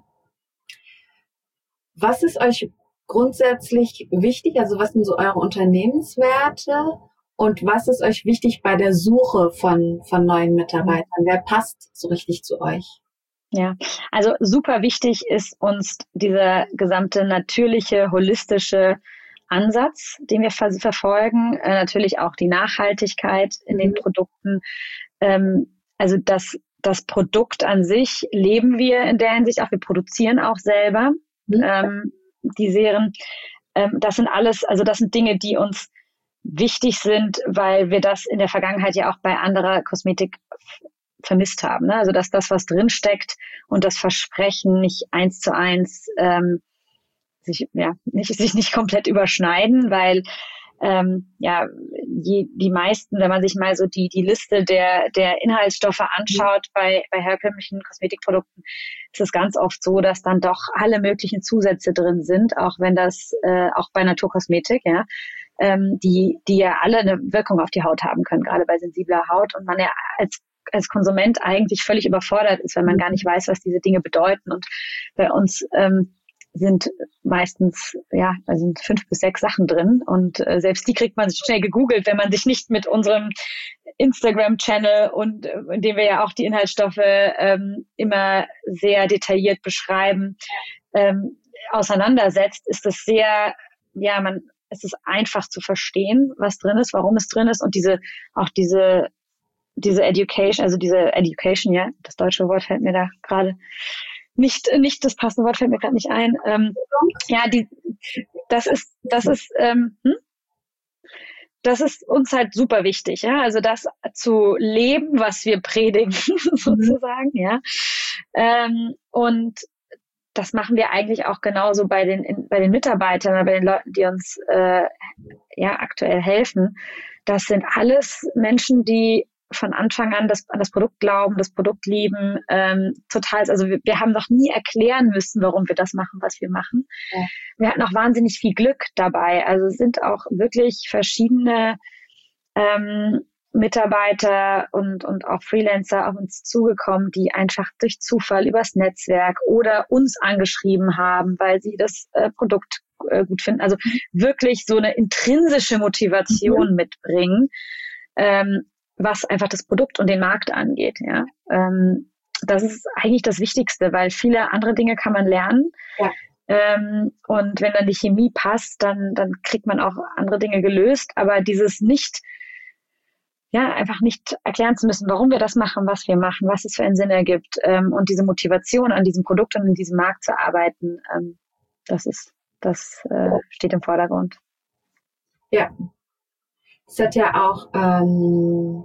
Was ist euch grundsätzlich wichtig? Also was sind so eure Unternehmenswerte und was ist euch wichtig bei der Suche von von neuen Mitarbeitern? Wer passt so richtig zu euch? Ja, also super wichtig ist uns dieser gesamte natürliche, holistische Ansatz, den wir ver- verfolgen, äh, natürlich auch die Nachhaltigkeit in mhm. den Produkten. Ähm, also das, das Produkt an sich leben wir in der Hinsicht auch, wir produzieren auch selber mhm. ähm, die Serien. Ähm, das sind alles, also das sind Dinge, die uns wichtig sind, weil wir das in der Vergangenheit ja auch bei anderer Kosmetik f- vermisst haben. Ne? Also dass das, was drinsteckt und das Versprechen nicht eins zu eins ähm, sich ja nicht sich nicht komplett überschneiden, weil ähm, ja die, die meisten, wenn man sich mal so die die Liste der der Inhaltsstoffe anschaut mhm. bei bei herkömmlichen Kosmetikprodukten, ist es ganz oft so, dass dann doch alle möglichen Zusätze drin sind, auch wenn das äh, auch bei Naturkosmetik, ja, ähm, die die ja alle eine Wirkung auf die Haut haben können, gerade bei sensibler Haut und man ja als als Konsument eigentlich völlig überfordert ist, wenn man gar nicht weiß, was diese Dinge bedeuten. Und bei uns ähm, sind meistens, ja, da sind fünf bis sechs Sachen drin und äh, selbst die kriegt man schnell gegoogelt, wenn man sich nicht mit unserem Instagram-Channel und äh, in dem wir ja auch die Inhaltsstoffe ähm, immer sehr detailliert beschreiben, ähm, auseinandersetzt, ist es sehr, ja, man, es ist einfach zu verstehen, was drin ist, warum es drin ist und diese, auch diese, diese Education, also diese Education, ja, das deutsche Wort fällt mir da gerade nicht, nicht das passende Wort fällt mir gerade nicht ein. Ähm, ja, die, das ist, das ist, ähm, hm? das ist uns halt super wichtig, ja, also das zu leben, was wir predigen, sozusagen, mhm. ja. Ähm, und das machen wir eigentlich auch genauso bei den, in, bei den Mitarbeitern, bei den Leuten, die uns äh, ja aktuell helfen. Das sind alles Menschen, die von Anfang an das, an das Produkt glauben, das Produkt lieben, ähm, total, also wir, wir haben noch nie erklären müssen, warum wir das machen, was wir machen. Ja. Wir hatten auch wahnsinnig viel Glück dabei. Also es sind auch wirklich verschiedene ähm, Mitarbeiter und, und auch Freelancer auf uns zugekommen, die einfach durch Zufall übers Netzwerk oder uns angeschrieben haben, weil sie das äh, Produkt äh, gut finden. Also wirklich so eine intrinsische Motivation mhm. mitbringen, ähm, was einfach das Produkt und den Markt angeht. Ja, ähm, das ist eigentlich das Wichtigste, weil viele andere Dinge kann man lernen. Ja. Ähm, und wenn dann die Chemie passt, dann, dann kriegt man auch andere Dinge gelöst. Aber dieses nicht, ja, einfach nicht erklären zu müssen, warum wir das machen, was wir machen, was es für einen Sinn ergibt, ähm, und diese Motivation an diesem Produkt und in diesem Markt zu arbeiten, ähm, das ist, das äh, steht im Vordergrund. Ja. Das hat ja auch ähm,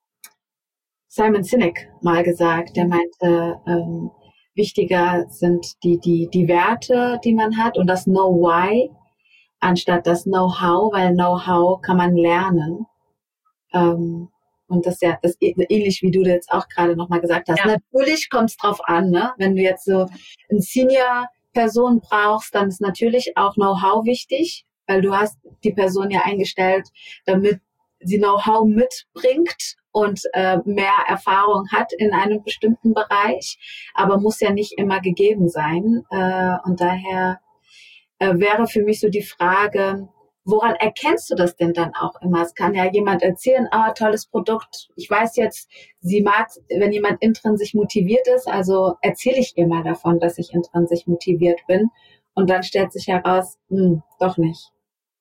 Simon Sinek mal gesagt, der meinte, ähm, wichtiger sind die, die, die Werte, die man hat und das Know Why, anstatt das Know-how, weil Know-how kann man lernen. Ähm, und das ist ja das ähnlich, wie du jetzt auch gerade nochmal gesagt hast. Ja. Natürlich kommt es drauf an, ne? Wenn du jetzt so eine Senior-Person brauchst, dann ist natürlich auch Know-how wichtig, weil du hast die Person ja eingestellt, damit sie Know-how mitbringt und äh, mehr Erfahrung hat in einem bestimmten Bereich, aber muss ja nicht immer gegeben sein. Äh, und daher äh, wäre für mich so die Frage, woran erkennst du das denn dann auch immer? Es kann ja jemand erzählen, ah, tolles Produkt. Ich weiß jetzt, sie mag, wenn jemand intrinsisch motiviert ist, also erzähle ich ihr mal davon, dass ich intrinsisch motiviert bin. Und dann stellt sich heraus, hm, doch nicht.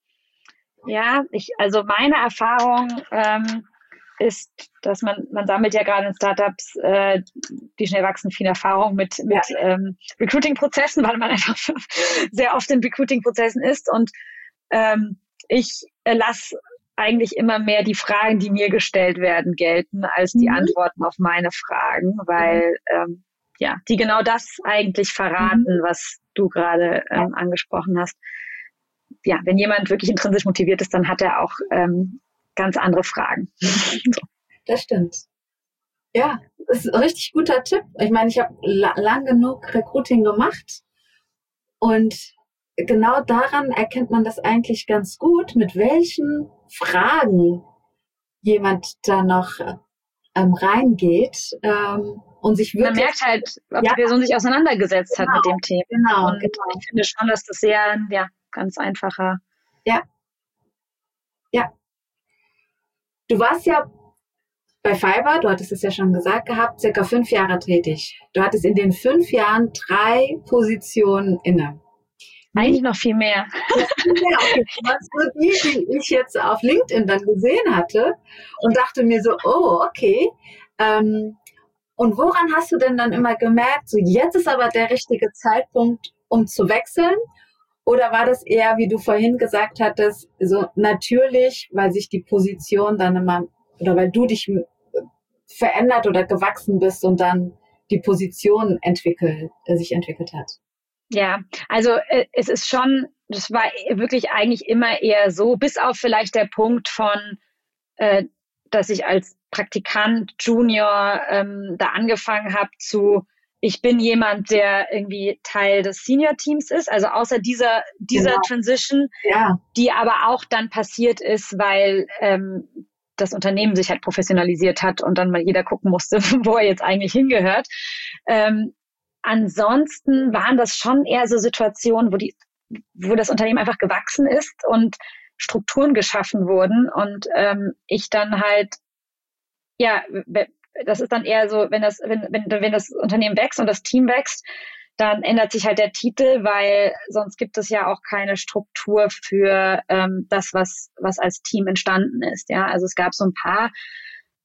Ja, ich, also meine Erfahrung ähm, ist, dass man, man sammelt ja gerade in Startups, äh, die schnell wachsen, viel Erfahrung mit, mit ja. ähm, Recruiting-Prozessen, weil man einfach sehr oft in Recruiting-Prozessen ist. Und ähm, ich äh, lasse eigentlich immer mehr die Fragen, die mir gestellt werden, gelten, als die mhm. Antworten auf meine Fragen, weil ähm, ja, die genau das eigentlich verraten, mhm. was du gerade ähm, angesprochen hast. Ja, wenn jemand wirklich intrinsisch motiviert ist, dann hat er auch ähm, ganz andere Fragen. So. Das stimmt. Ja, das ist ein richtig guter Tipp. Ich meine, ich habe la- lang genug Recruiting gemacht und genau daran erkennt man das eigentlich ganz gut, mit welchen Fragen jemand da noch ähm, reingeht ähm, und sich wirklich... Man merkt halt, ob ja, die Person sich auseinandergesetzt genau, hat mit dem Thema. Genau, und genau. Ich finde schon, dass das sehr, ja, ganz einfacher... Ja. Ja. Du warst ja bei Fiverr, du hattest es ja schon gesagt gehabt, circa fünf Jahre tätig. Du hattest in den fünf Jahren drei Positionen inne. Eigentlich noch viel mehr. Ja, okay. Das war die, die ich jetzt auf LinkedIn dann gesehen hatte und dachte mir so, oh, okay. Ähm, und woran hast du denn dann immer gemerkt, so jetzt ist aber der richtige Zeitpunkt, um zu wechseln? Oder war das eher, wie du vorhin gesagt hattest, so natürlich, weil sich die Position dann immer, oder weil du dich verändert oder gewachsen bist und dann die Position entwickelt, äh, sich entwickelt hat? Ja, also äh, es ist schon, das war wirklich eigentlich immer eher so, bis auf vielleicht der Punkt von, äh, dass ich als Praktikant, Junior ähm, da angefangen habe zu, ich bin jemand, der irgendwie Teil des Senior-Teams ist, also außer dieser dieser genau. Transition, ja. die aber auch dann passiert ist, weil ähm, das Unternehmen sich halt professionalisiert hat und dann mal jeder gucken musste, wo er jetzt eigentlich hingehört. Ähm, ansonsten waren das schon eher so Situationen, wo die, wo das Unternehmen einfach gewachsen ist und Strukturen geschaffen wurden und ähm, ich dann halt, ja, das ist dann eher so, wenn das, wenn, wenn, wenn das Unternehmen wächst und das Team wächst, dann ändert sich halt der Titel, weil sonst gibt es ja auch keine Struktur für ähm, das, was, was als Team entstanden ist. Ja, also es gab so ein paar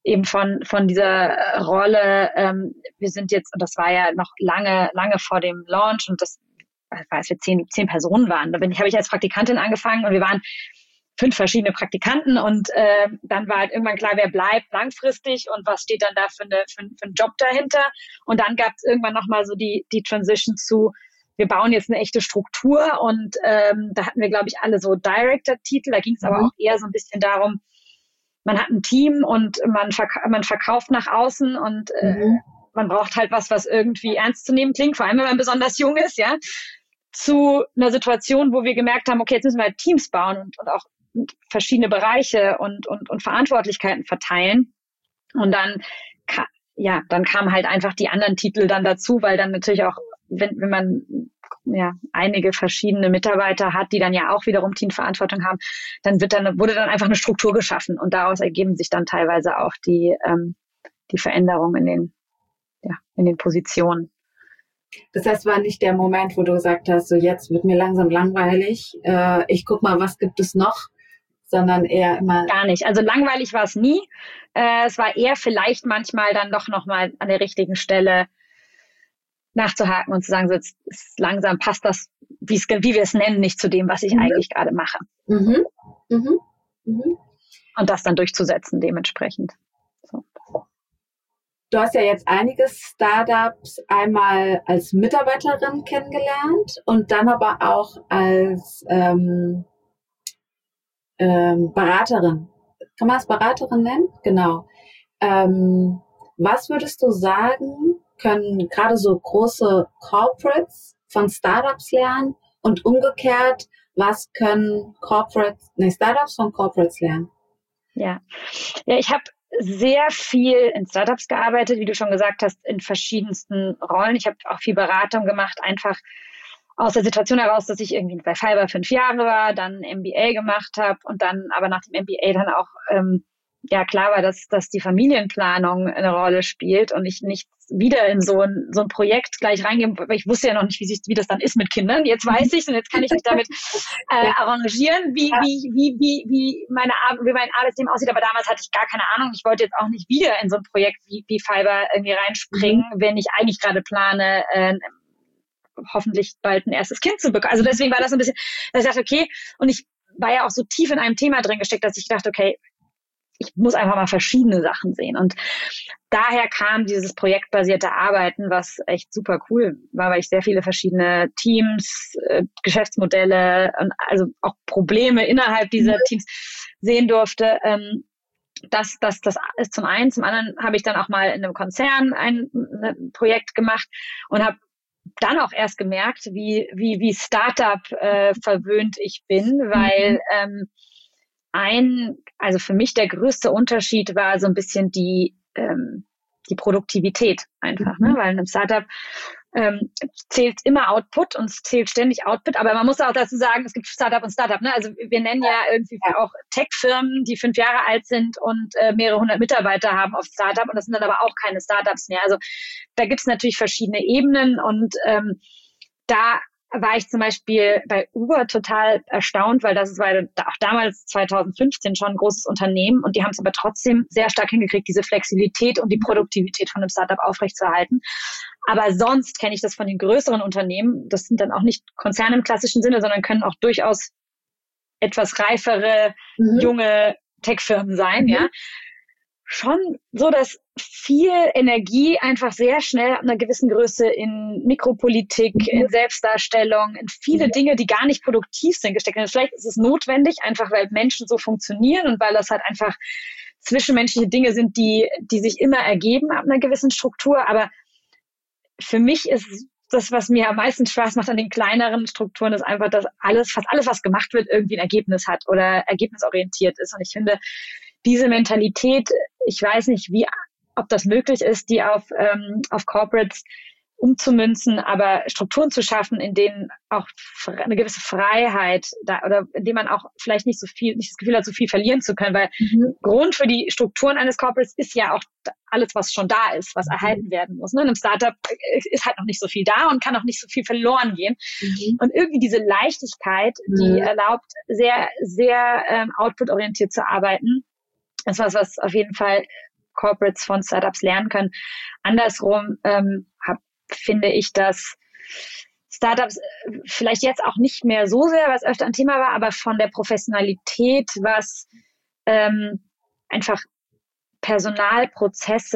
eben von von dieser Rolle, ähm, wir sind jetzt, und das war ja noch lange, lange vor dem Launch, und das war, als wir zehn, zehn Personen waren, da bin ich, habe ich als Praktikantin angefangen, und wir waren fünf verschiedene Praktikanten, und äh, dann war halt irgendwann klar, wer bleibt langfristig und was steht dann da für, eine, für, für einen Job dahinter. Und dann gab es irgendwann nochmal so die die Transition zu, wir bauen jetzt eine echte Struktur, und ähm, da hatten wir, glaube ich, alle so Director-Titel, da ging es mhm. aber auch eher so ein bisschen darum, man hat ein Team und man, verk- man verkauft nach außen, und äh, mhm. man braucht halt was, was irgendwie ernst zu nehmen klingt, vor allem wenn man besonders jung ist, ja, zu einer Situation, wo wir gemerkt haben, okay, jetzt müssen wir halt Teams bauen und, und auch verschiedene Bereiche und, und, und Verantwortlichkeiten verteilen. Und dann, ka- ja, dann kamen halt einfach die anderen Titel dann dazu, weil dann natürlich auch, wenn, wenn man ja einige verschiedene Mitarbeiter hat, die dann ja auch wiederum Teamverantwortung haben, dann wird dann, wurde dann einfach eine Struktur geschaffen, und daraus ergeben sich dann teilweise auch die, ähm, die Veränderungen in den, ja, in den Positionen. Das heißt, war nicht der Moment, wo du gesagt hast, so jetzt wird mir langsam langweilig, äh, ich guck mal, was gibt es noch, sondern eher immer... Gar nicht. Also langweilig war es nie. Äh, es war eher vielleicht manchmal dann doch nochmal an der richtigen Stelle nachzuhaken und zu sagen, so jetzt ist langsam passt das, wie wir es nennen, nicht zu dem, was ich mhm. eigentlich gerade mache. Mhm. Mhm. Mhm. Und das dann durchzusetzen dementsprechend. So. Du hast ja jetzt einige Startups einmal als Mitarbeiterin kennengelernt und dann aber auch als ähm, ähm, Beraterin. Kann man es Beraterin nennen? Genau. Ähm, was würdest du sagen, können gerade so große Corporates von Startups lernen, und umgekehrt, was können Corporates, nee, Startups von Corporates lernen? Ja, ja, ich habe sehr viel in Startups gearbeitet, wie du schon gesagt hast, in verschiedensten Rollen. Ich habe auch viel Beratung gemacht, einfach aus der Situation heraus, dass ich irgendwie bei Fiverr fünf Jahre war, dann ein M B A gemacht habe und dann aber nach dem M B A dann auch ähm, ja klar war, dass, dass die Familienplanung eine Rolle spielt und ich nicht wieder in so ein, so ein Projekt gleich reingehen, weil ich wusste ja noch nicht, wie, sich, wie das dann ist mit Kindern. Jetzt weiß ich und jetzt kann ich mich damit äh, arrangieren, wie, wie, wie, wie, wie, meine Ar- wie mein Arbeitsleben aussieht. Aber damals hatte ich gar keine Ahnung. Ich wollte jetzt auch nicht wieder in so ein Projekt wie, wie Fiverr irgendwie reinspringen, mhm. wenn ich eigentlich gerade plane, äh, hoffentlich bald ein erstes Kind zu bekommen. Also deswegen war das so ein bisschen, dass ich dachte, okay, und ich war ja auch so tief in einem Thema drin gesteckt, dass ich dachte, okay, ich muss einfach mal verschiedene Sachen sehen. Und daher kam dieses projektbasierte Arbeiten, was echt super cool war, weil ich sehr viele verschiedene Teams, äh, Geschäftsmodelle und also auch Probleme innerhalb dieser Teams sehen durfte. Ähm, das, das, das ist zum einen. Zum anderen habe ich dann auch mal in einem Konzern ein, ein Projekt gemacht und habe dann auch erst gemerkt, wie, wie, wie Startup äh, verwöhnt ich bin, weil ähm, ein, also für mich der größte Unterschied war so ein bisschen die, ähm, die Produktivität einfach, mhm. ne? Weil in einem Startup ähm, zählt immer Output und es zählt ständig Output, aber man muss auch dazu sagen, es gibt Startup und Startup, ne? Also wir nennen ja irgendwie auch Tech-Firmen, die fünf Jahre alt sind und äh, mehrere hundert Mitarbeiter haben auf Startup und das sind dann aber auch keine Startups mehr. Also da gibt es natürlich verschiedene Ebenen und ähm, da war ich zum Beispiel bei Uber total erstaunt, weil das war auch damals zwanzig fünfzehn schon ein großes Unternehmen und die haben es aber trotzdem sehr stark hingekriegt, diese Flexibilität und die Produktivität von einem Startup aufrechtzuerhalten. Aber sonst kenne ich das von den größeren Unternehmen. Das sind dann auch nicht Konzerne im klassischen Sinne, sondern können auch durchaus etwas reifere, mhm. junge Tech-Firmen sein, mhm. ja. Schon so, dass viel Energie einfach sehr schnell ab einer gewissen Größe in Mikropolitik, mhm. in Selbstdarstellung, in viele mhm. Dinge, die gar nicht produktiv sind, gesteckt werden. Vielleicht ist es notwendig, einfach weil Menschen so funktionieren und weil das halt einfach zwischenmenschliche Dinge sind, die, die sich immer ergeben ab einer gewissen Struktur. Aber für mich ist das, was mir am meisten Spaß macht an den kleineren Strukturen, ist einfach, dass alles, fast alles, was gemacht wird, irgendwie ein Ergebnis hat oder ergebnisorientiert ist. Und ich finde, diese Mentalität, ich weiß nicht, wie, ob das möglich ist, die auf, ähm, auf Corporates umzumünzen, aber Strukturen zu schaffen, in denen auch eine gewisse Freiheit da, oder in denen man auch vielleicht nicht so viel, nicht das Gefühl hat, so viel verlieren zu können, weil mhm. Grund für die Strukturen eines Corporates ist ja auch alles, was schon da ist, was mhm. erhalten werden muss. Ne? In einem Startup ist halt noch nicht so viel da und kann auch nicht so viel verloren gehen. Mhm. Und irgendwie diese Leichtigkeit, die mhm. erlaubt, sehr, sehr ähm, output-orientiert zu arbeiten, ist was, was auf jeden Fall Corporates von Startups lernen können. Andersrum ähm, hab, finde ich, dass Startups vielleicht jetzt auch nicht mehr so sehr, was öfter ein Thema war, aber von der Professionalität, was ähm, einfach Personalprozesse,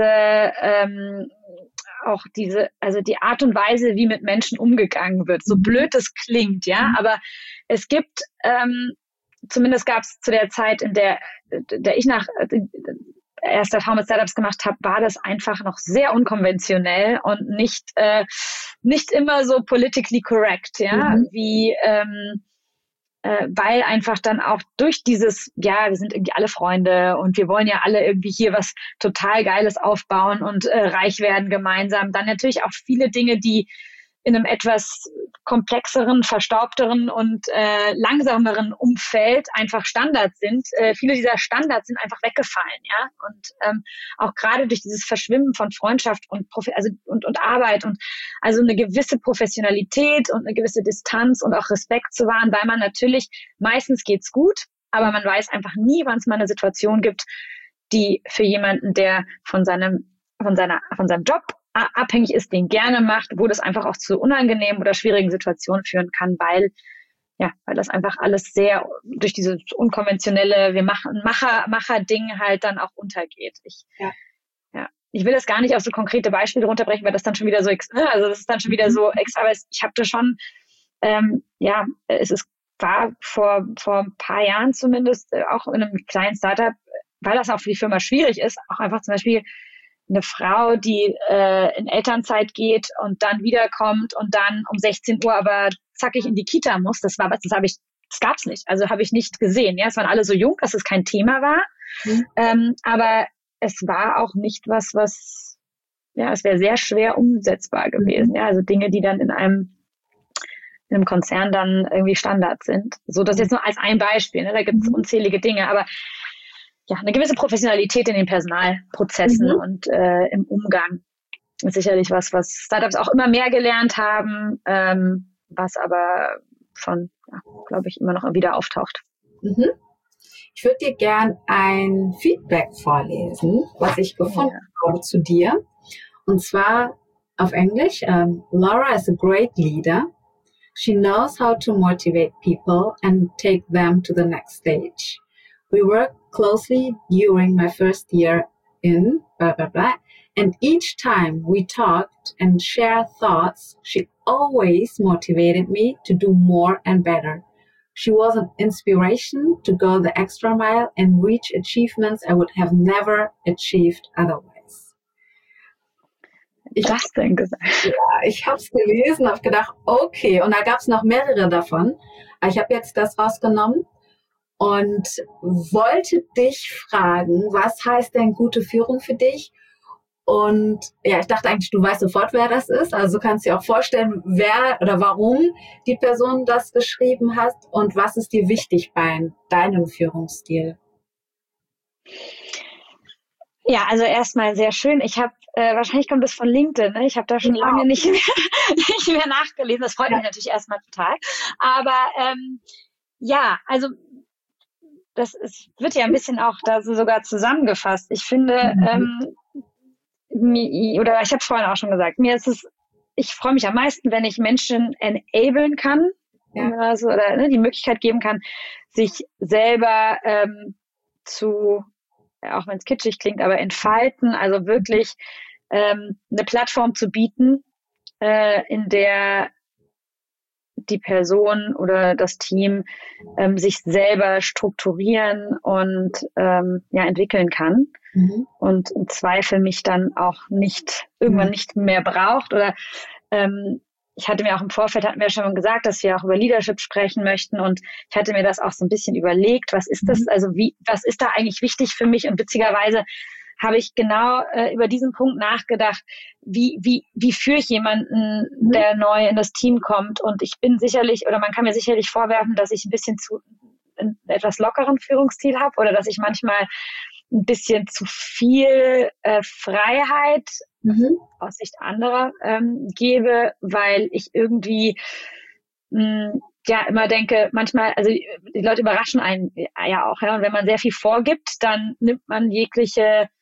ähm, auch diese, also die Art und Weise, wie mit Menschen umgegangen wird. So blöd es klingt, ja, aber es gibt, ähm, zumindest gab es zu der Zeit, in der, der ich nach erster Erfahrung mit Startups gemacht habe, war das einfach noch sehr unkonventionell und nicht äh, nicht immer so politically correct, ja, mhm. wie ähm, äh, weil einfach dann auch durch dieses, ja, wir sind irgendwie alle Freunde und wir wollen ja alle irgendwie hier was total Geiles aufbauen und äh, reich werden gemeinsam, dann natürlich auch viele Dinge, die in einem etwas komplexeren, verstaubteren und äh, langsameren Umfeld einfach Standards sind. Äh, viele dieser Standards sind einfach weggefallen, ja. Und ähm, auch gerade durch dieses Verschwimmen von Freundschaft und Profi- also und und Arbeit und also eine gewisse Professionalität und eine gewisse Distanz und auch Respekt zu wahren, weil man natürlich meistens geht's gut, aber man weiß einfach nie, wann es mal eine Situation gibt, die für jemanden, der von seinem von seiner von seinem Job abhängig ist, den gerne macht, wo das einfach auch zu unangenehmen oder schwierigen Situationen führen kann, weil ja, weil das einfach alles sehr durch dieses unkonventionelle, wir machen Macher, Macher-Ding halt dann auch untergeht. Ich, ja. ja, ich will das gar nicht auf so konkrete Beispiele runterbrechen, weil das dann schon wieder so, also das ist dann schon wieder so extra, aber ich habe das schon, ähm, ja, es ist, war vor, vor ein paar Jahren zumindest auch in einem kleinen Startup, weil das auch für die Firma schwierig ist, auch einfach zum Beispiel eine Frau, die äh, in Elternzeit geht und dann wiederkommt und dann um sechzehn Uhr aber zackig in die Kita muss, das war was, das habe ich, das gab's nicht. Also habe ich nicht gesehen. Ja, es waren alle so jung, dass es kein Thema war. Mhm. Ähm, aber es war auch nicht was, was, ja, es wäre sehr schwer umsetzbar gewesen. Mhm. Ja, also Dinge, die dann in einem in einem Konzern dann irgendwie Standard sind. So, das jetzt nur als ein Beispiel. Ne? Da gibt es mhm. unzählige Dinge, aber ja, eine gewisse Professionalität in den Personalprozessen mhm. und äh, im Umgang ist sicherlich was, was Startups auch immer mehr gelernt haben, ähm, was aber schon, ja, glaube ich, immer noch wieder auftaucht. Mhm. Ich würde dir gern ein Feedback vorlesen, was ich gefunden ja. habe zu dir. Und zwar auf Englisch. Um, Laura is a great leader. She knows how to motivate people and take them to the next stage. We worked closely during my first year in blah, blah, blah. And each time we talked and shared thoughts, she always motivated me to do more and better. She was an inspiration to go the extra mile and reach achievements I would have never achieved otherwise. Ich, Was denn gesagt? Ja, ich habe es gelesen, habe gedacht, okay. Und da gab es noch mehrere davon. Aber ich habe jetzt das rausgenommen. Und wollte dich fragen, was heißt denn gute Führung für dich? Und ja, ich dachte eigentlich, du weißt sofort, wer das ist. Also kannst du dir auch vorstellen, wer oder warum die Person das geschrieben hat und was ist dir wichtig bei deinem Führungsstil? Ja, also erstmal sehr schön. Ich habe, äh, wahrscheinlich kommt das von LinkedIn, ne? Ich habe da schon genau. lange nicht mehr, nicht mehr nachgelesen. Das freut ja. mich natürlich erstmal total. Aber ähm, ja, also das ist, wird ja ein bisschen auch da so sogar zusammengefasst. Ich finde, mhm. ähm, mi, oder ich habe es vorhin auch schon gesagt, mir ist es, ich freue mich am meisten, wenn ich Menschen enablen kann, ja. also, oder ne, die Möglichkeit geben kann, sich selber ähm, zu, ja, auch wenn es kitschig klingt, aber entfalten, also wirklich ähm, eine Plattform zu bieten, äh, in der die Person oder das Team ähm, sich selber strukturieren und ähm, ja entwickeln kann mhm. und im Zweifel mich dann auch nicht irgendwann mhm. nicht mehr braucht oder ähm, ich hatte mir auch im Vorfeld, hatten wir schon gesagt, dass wir auch über Leadership sprechen möchten und ich hatte mir das auch so ein bisschen überlegt, was ist das, also wie, was ist da eigentlich wichtig für mich und witzigerweise habe ich genau äh, über diesen Punkt nachgedacht, wie wie wie führe ich jemanden, der mhm. neu in das Team kommt und ich bin sicherlich, oder man kann mir sicherlich vorwerfen, dass ich ein bisschen zu einen etwas lockeren Führungsstil habe oder dass ich manchmal ein bisschen zu viel äh, Freiheit mhm. aus Sicht anderer ähm, gebe, weil ich irgendwie mh, ja immer denke, manchmal, also die Leute überraschen einen ja auch, ja, und wenn man sehr viel vorgibt, dann nimmt man jegliche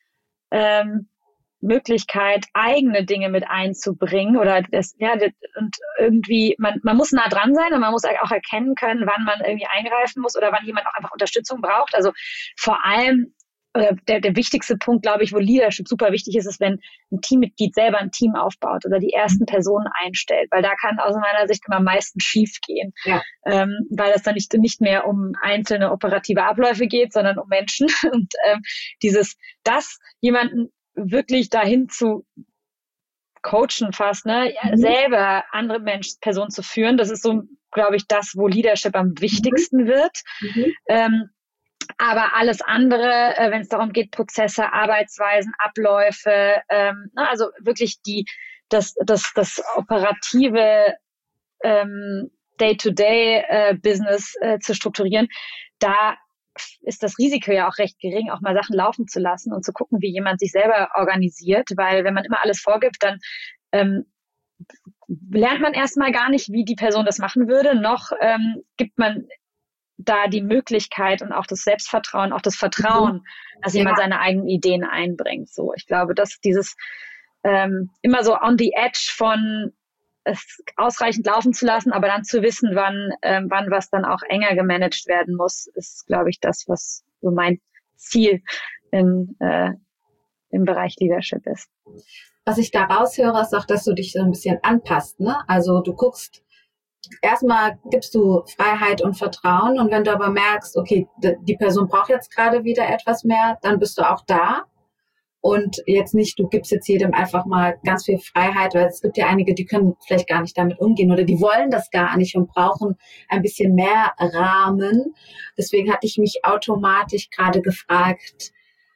ähm, Möglichkeit, eigene Dinge mit einzubringen oder das, ja, das, und irgendwie, man, man muss nah dran sein und man muss auch erkennen können, wann man irgendwie eingreifen muss oder wann jemand auch einfach Unterstützung braucht. Also vor allem, äh, der, der wichtigste Punkt, glaube ich, wo Leadership super wichtig ist, ist, wenn ein Teammitglied selber ein Team aufbaut oder die ersten Personen einstellt, weil da kann aus meiner Sicht immer am meisten schief gehen, Ja. ähm, weil es dann nicht, nicht mehr um einzelne operative Abläufe geht, sondern um Menschen und ähm, dieses, das jemanden wirklich dahin zu coachen fast, ne, Mhm. selber andere Menschen, Personen zu führen, das ist so, glaube ich, das, wo Leadership am wichtigsten Mhm. wird. Mhm. Ähm, aber alles andere, äh, wenn es darum geht, Prozesse, Arbeitsweisen, Abläufe, ähm, na, also wirklich die, das, das, das operative ähm, Day-to-Day-Business äh, zu strukturieren, da ist das Risiko ja auch recht gering, auch mal Sachen laufen zu lassen und zu gucken, wie jemand sich selber organisiert, weil wenn man immer alles vorgibt, dann ähm, lernt man erstmal gar nicht, wie die Person das machen würde, noch ähm, gibt man da die Möglichkeit und auch das Selbstvertrauen, auch das Vertrauen, mhm. dass jemand ja. seine eigenen Ideen einbringt. So, ich glaube, dass dieses ähm, immer so on the edge von es ausreichend laufen zu lassen, aber dann zu wissen, wann, ähm, wann was dann auch enger gemanagt werden muss, ist, glaube ich, das, was so mein Ziel in, äh, im Bereich Leadership ist. Was ich da raushöre, ist auch, dass du dich so ein bisschen anpasst, ne? Also du guckst, erstmal gibst du Freiheit und Vertrauen und wenn du aber merkst, okay, die Person braucht jetzt gerade wieder etwas mehr, dann bist du auch da. Und jetzt nicht, du gibst jetzt jedem einfach mal ganz viel Freiheit, weil es gibt ja einige, die können vielleicht gar nicht damit umgehen oder die wollen das gar nicht und brauchen ein bisschen mehr Rahmen. Deswegen hatte ich mich automatisch gerade gefragt,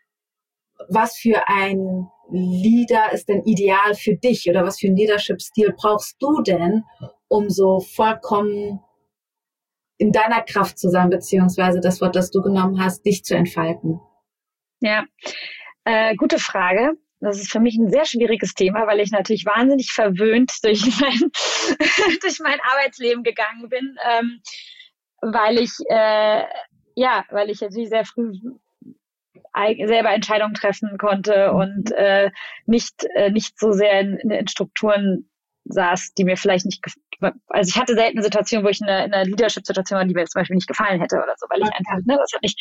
was für ein Leader ist denn ideal für dich oder was für einen Leadership-Stil brauchst du denn, um so vollkommen in deiner Kraft zu sein, beziehungsweise das Wort, das du genommen hast, dich zu entfalten? Ja, Äh, gute Frage. Das ist für mich ein sehr schwieriges Thema, weil ich natürlich wahnsinnig verwöhnt durch mein, durch mein Arbeitsleben gegangen bin, ähm, weil ich, äh, ja, weil ich natürlich sehr früh selber Entscheidungen treffen konnte und äh, nicht, äh, nicht so sehr in, in Strukturen saß, die mir vielleicht nicht, also ich hatte selten eine Situation, wo ich in einer, in einer Leadership-Situation war, die mir zum Beispiel nicht gefallen hätte oder so, weil ich einfach, ne, das hat nicht,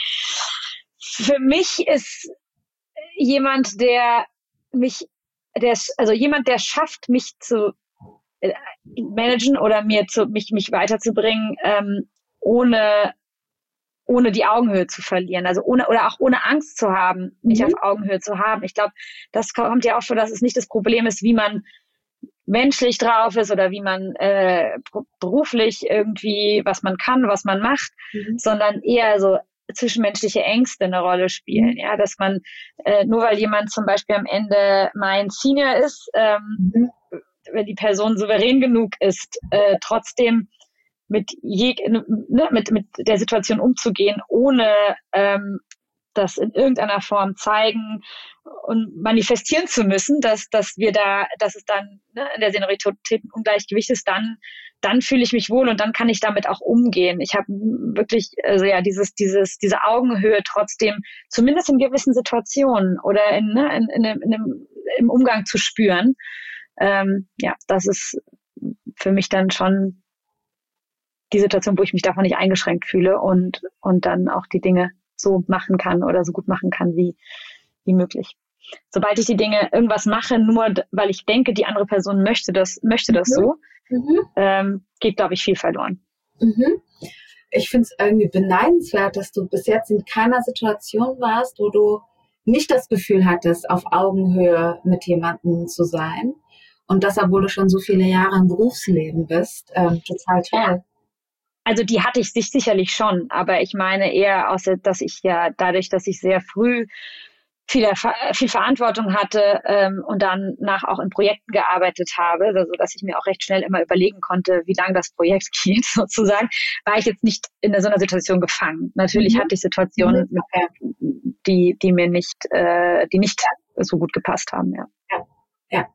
für mich ist jemand, der mich, der, also jemand, der schafft, mich zu äh, managen oder mir zu, mich, mich weiterzubringen, ähm, ohne, ohne die Augenhöhe zu verlieren, also ohne, oder auch ohne Angst zu haben, mich mhm. auf Augenhöhe zu haben. Ich glaube, das kommt ja auch vor, dass es nicht das Problem ist, wie man menschlich drauf ist oder wie man äh, beruflich irgendwie, was man kann, was man macht, mhm. sondern eher so zwischenmenschliche Ängste eine Rolle spielen, mhm. ja, dass man äh, nur weil jemand zum Beispiel am Ende mein Senior ist, ähm, mhm. wenn die Person souverän genug ist, äh, trotzdem mit, je, ne, mit mit der Situation umzugehen, ohne ähm, das in irgendeiner Form zeigen und manifestieren zu müssen, dass dass wir da, dass es dann ne, in der Seniorität ein Ungleichgewicht ist, dann dann fühle ich mich wohl und dann kann ich damit auch umgehen. Ich habe wirklich, also ja, dieses, dieses, diese Augenhöhe trotzdem, zumindest in gewissen Situationen oder in, ne, in, in, in, in einem, im Umgang zu spüren. Ähm, ja, das ist für mich dann schon die Situation, wo ich mich davon nicht eingeschränkt fühle und, und dann auch die Dinge so machen kann oder so gut machen kann, wie, wie möglich. Sobald ich die Dinge irgendwas mache, nur weil ich denke, die andere Person möchte das, möchte das mhm. so, mhm. ähm, geht, glaube ich, viel verloren. Mhm. Ich finde es irgendwie beneidenswert, dass du bis jetzt in keiner Situation warst, wo du nicht das Gefühl hattest, auf Augenhöhe mit jemandem zu sein. Und das, obwohl du schon so viele Jahre im Berufsleben bist. Ähm, total toll. Also die hatte ich sich sicherlich schon, aber ich meine eher, außer dass ich ja dadurch, dass ich sehr früh viel, viel Verantwortung hatte ähm, und dann nach auch in Projekten gearbeitet habe, also dass ich mir auch recht schnell immer überlegen konnte, wie lang das Projekt geht sozusagen, war ich jetzt nicht in so einer Situation gefangen. Natürlich mhm. hatte ich Situationen, mhm. die die mir nicht, äh, die nicht so gut gepasst haben. Ja. Ja. Ja.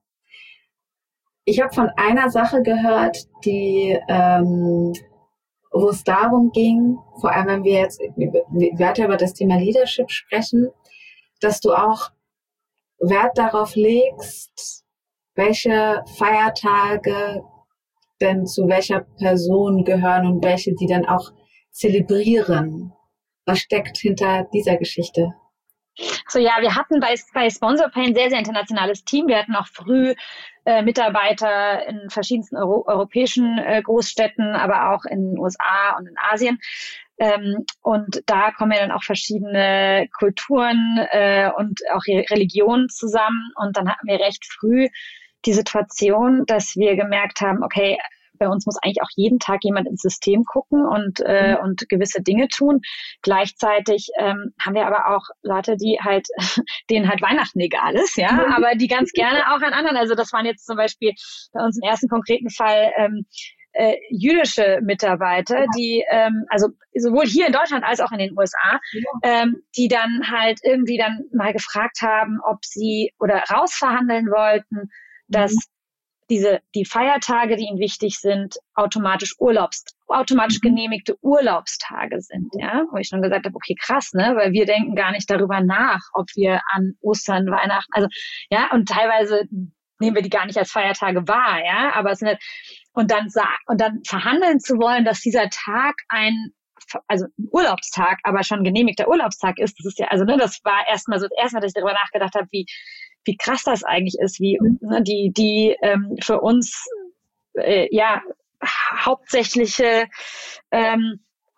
Ich habe von einer Sache gehört, die ähm, wo es darum ging, vor allem wenn wir jetzt weiter über das Thema Leadership sprechen, dass du auch Wert darauf legst, welche Feiertage denn zu welcher Person gehören und welche die dann auch zelebrieren. Was steckt hinter dieser Geschichte? So, ja, wir hatten bei, bei SponsorPay ein sehr, sehr internationales Team. Wir hatten auch früh äh, Mitarbeiter in verschiedensten Euro, europäischen äh, Großstädten, aber auch in den U S A und in Asien. Ähm, und da kommen ja dann auch verschiedene Kulturen äh, und auch Religionen zusammen. Und dann hatten wir recht früh die Situation, dass wir gemerkt haben, okay, bei uns muss eigentlich auch jeden Tag jemand ins System gucken und äh, mhm. und gewisse Dinge tun. Gleichzeitig ähm, haben wir aber auch Leute, die halt, denen halt Weihnachten egal ist, ja, mhm. aber die ganz gerne auch an anderen, also das waren jetzt zum Beispiel bei uns im ersten konkreten Fall ähm, äh, jüdische Mitarbeiter, ja. die, ähm, also sowohl hier in Deutschland als auch in den U S A, ja. ähm, die dann halt irgendwie dann mal gefragt haben, ob sie oder rausverhandeln wollten, dass mhm. diese, die Feiertage, die ihnen wichtig sind, automatisch Urlaubs, automatisch mhm. genehmigte Urlaubstage sind, ja. Wo ich schon gesagt habe, okay, krass, ne, weil wir denken gar nicht darüber nach, ob wir an Ostern, Weihnachten, also, ja, und teilweise nehmen wir die gar nicht als Feiertage wahr, ja, aber es sind, und dann, und dann verhandeln zu wollen, dass dieser Tag ein, also ein Urlaubstag, aber schon genehmigter Urlaubstag ist, das ist ja, also, ne, das war erstmal so, das erste Mal, dass ich darüber nachgedacht habe, wie, wie krass das eigentlich ist, wie ne, die die ähm, für uns äh, ja hauptsächliche ähm,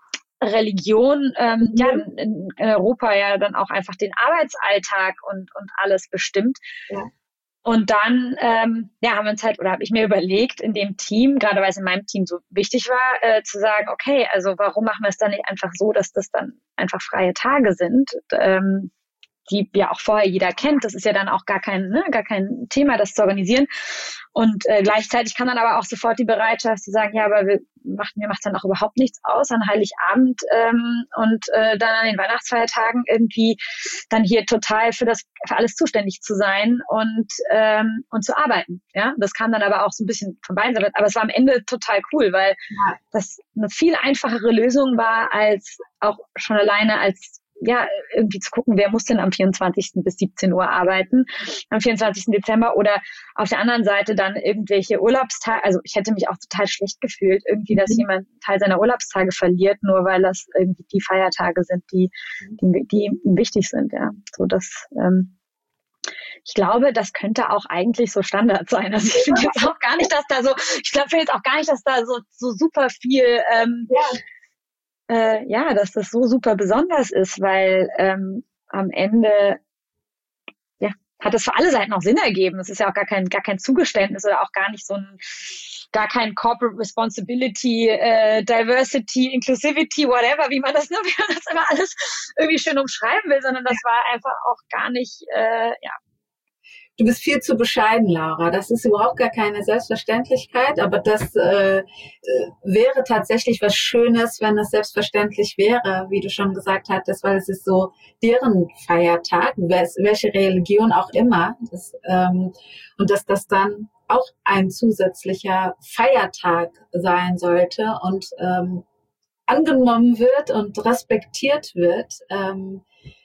Religion ähm, ja in, in Europa ja dann auch einfach den Arbeitsalltag und und alles bestimmt. Ja. Und dann ähm, ja haben wir uns halt oder habe ich mir überlegt in dem Team, gerade weil es in meinem Team so wichtig war, äh, zu sagen, okay, also warum machen wir es dann nicht einfach so, dass das dann einfach freie Tage sind? Ähm, die ja auch vorher jeder kennt. Das ist ja dann auch gar kein, ne, gar kein Thema, das zu organisieren. Und äh, gleichzeitig kann dann aber auch sofort die Bereitschaft zu sagen, ja, aber wir macht, mir macht dann auch überhaupt nichts aus an Heiligabend ähm, und äh, dann an den Weihnachtsfeiertagen irgendwie dann hier total für das für alles zuständig zu sein und ähm, und zu arbeiten. Ja, das kam dann aber auch so ein bisschen von beiden Seiten. Aber es war am Ende total cool, weil ja. das eine viel einfachere Lösung war als auch schon alleine als ja, irgendwie zu gucken, wer muss denn am vierundzwanzigsten bis siebzehn Uhr arbeiten, am vierundzwanzigsten Dezember oder auf der anderen Seite dann irgendwelche Urlaubstage, also ich hätte mich auch total schlecht gefühlt, irgendwie, dass mhm. jemand einen Teil seiner Urlaubstage verliert, nur weil das irgendwie die Feiertage sind, die, die, die ihm wichtig sind, ja, so das, ähm, ich glaube, das könnte auch eigentlich so Standard sein. Also ich finde jetzt auch gar nicht, dass da so, ich glaube jetzt auch gar nicht, dass da so, so super viel, ähm, ja. Äh, ja, dass das so super besonders ist, weil ähm, am Ende ja, hat es für alle Seiten auch Sinn ergeben. Es ist ja auch gar kein gar kein Zugeständnis oder auch gar nicht so ein gar kein Corporate Responsibility, äh, Diversity, Inclusivity, whatever, wie man das, ne, wie man das immer alles irgendwie schön umschreiben will, sondern das war einfach auch gar nicht, äh, ja. Du bist viel zu bescheiden, Laura. Das ist überhaupt gar keine Selbstverständlichkeit, aber das äh, wäre tatsächlich was Schönes, wenn es selbstverständlich wäre, wie du schon gesagt hattest, weil es ist so deren Feiertag, welche Religion auch immer. Das, ähm, und dass das dann auch ein zusätzlicher Feiertag sein sollte und ähm, angenommen wird und respektiert wird, ähm,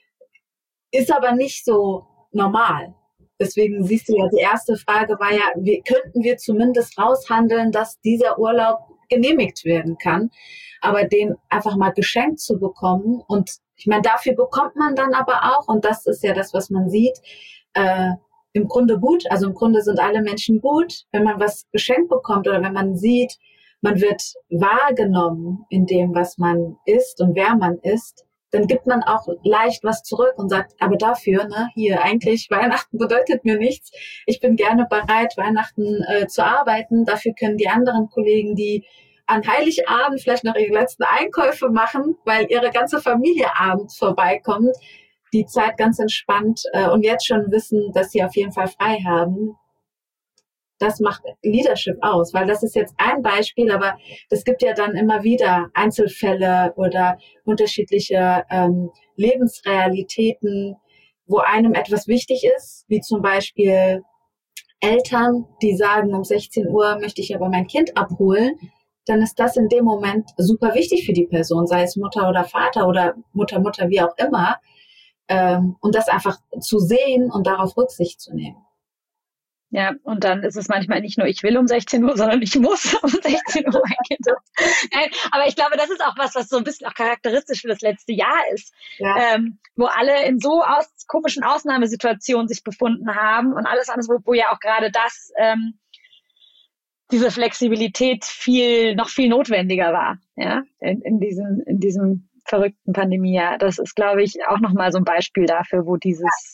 ist aber nicht so normal. Deswegen siehst du ja, die erste Frage war ja, wie könnten wir zumindest raushandeln, dass dieser Urlaub genehmigt werden kann, aber den einfach mal geschenkt zu bekommen. Und ich meine, dafür bekommt man dann aber auch, und das ist ja das, was man sieht, äh, im Grunde gut. Also im Grunde sind alle Menschen gut, wenn man was geschenkt bekommt oder wenn man sieht, man wird wahrgenommen in dem, was man ist und wer man ist. Dann gibt man auch leicht was zurück und sagt, aber dafür, ne, hier eigentlich, Weihnachten bedeutet mir nichts. Ich bin gerne bereit, Weihnachten äh, zu arbeiten. Dafür können die anderen Kollegen, die an Heiligabend vielleicht noch ihre letzten Einkäufe machen, weil ihre ganze Familie abends vorbeikommt, die Zeit ganz entspannt äh, und jetzt schon wissen, dass sie auf jeden Fall frei haben. Das macht Leadership aus, weil das ist jetzt ein Beispiel, aber es gibt ja dann immer wieder Einzelfälle oder unterschiedliche ähm, Lebensrealitäten, wo einem etwas wichtig ist, wie zum Beispiel Eltern, die sagen, um sechzehn Uhr möchte ich aber mein Kind abholen, dann ist das in dem Moment super wichtig für die Person, sei es Mutter oder Vater oder Mutter, Mutter, wie auch immer. ähm, und das einfach zu sehen und darauf Rücksicht zu nehmen. Ja, und dann ist es manchmal nicht nur, ich will um sechzehn Uhr, sondern ich muss um sechzehn Uhr mein Kind haben. Aber ich glaube, das ist auch was, was so ein bisschen auch charakteristisch für das letzte Jahr ist, ja. ähm, wo alle in so aus, komischen Ausnahmesituationen sich befunden haben und alles andere, wo, wo ja auch gerade das, ähm, diese Flexibilität viel, noch viel notwendiger war, ja, in, in diesem, in diesem verrückten Pandemiejahr. Das ist, glaube ich, auch nochmal so ein Beispiel dafür, wo dieses,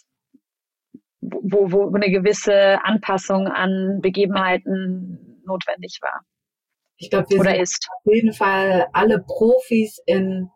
Wo, wo eine gewisse Anpassung an Begebenheiten notwendig war. Ich glaube, wir Oder sind ist. auf jeden Fall alle Profis in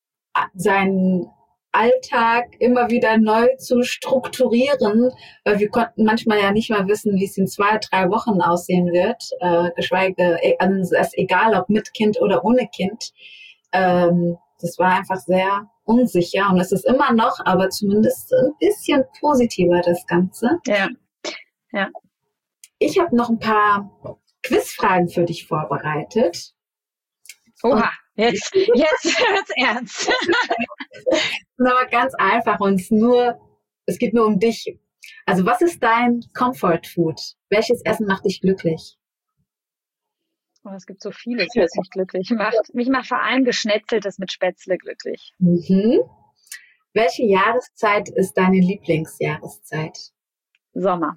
seinen Alltag immer wieder neu zu strukturieren, weil wir konnten manchmal ja nicht mal wissen, wie es in zwei, drei Wochen aussehen wird, äh, geschweige, also es ist egal, ob mit Kind oder ohne Kind. Ähm, das war einfach sehr unsicher und es ist immer noch, aber zumindest ein bisschen positiver, das Ganze. Ja, ja. Ich habe noch ein paar Quizfragen für dich vorbereitet. Oha, jetzt, jetzt wird's ernst. Das ist aber ganz einfach und es, nur, es geht nur um dich. Also was ist dein Comfort Food? Welches Essen macht dich glücklich? Oh, es gibt so vieles, was mich glücklich macht. Mich macht vor allem Geschnetzeltes mit Spätzle glücklich. Mhm. Welche Jahreszeit ist deine Lieblingsjahreszeit? Sommer.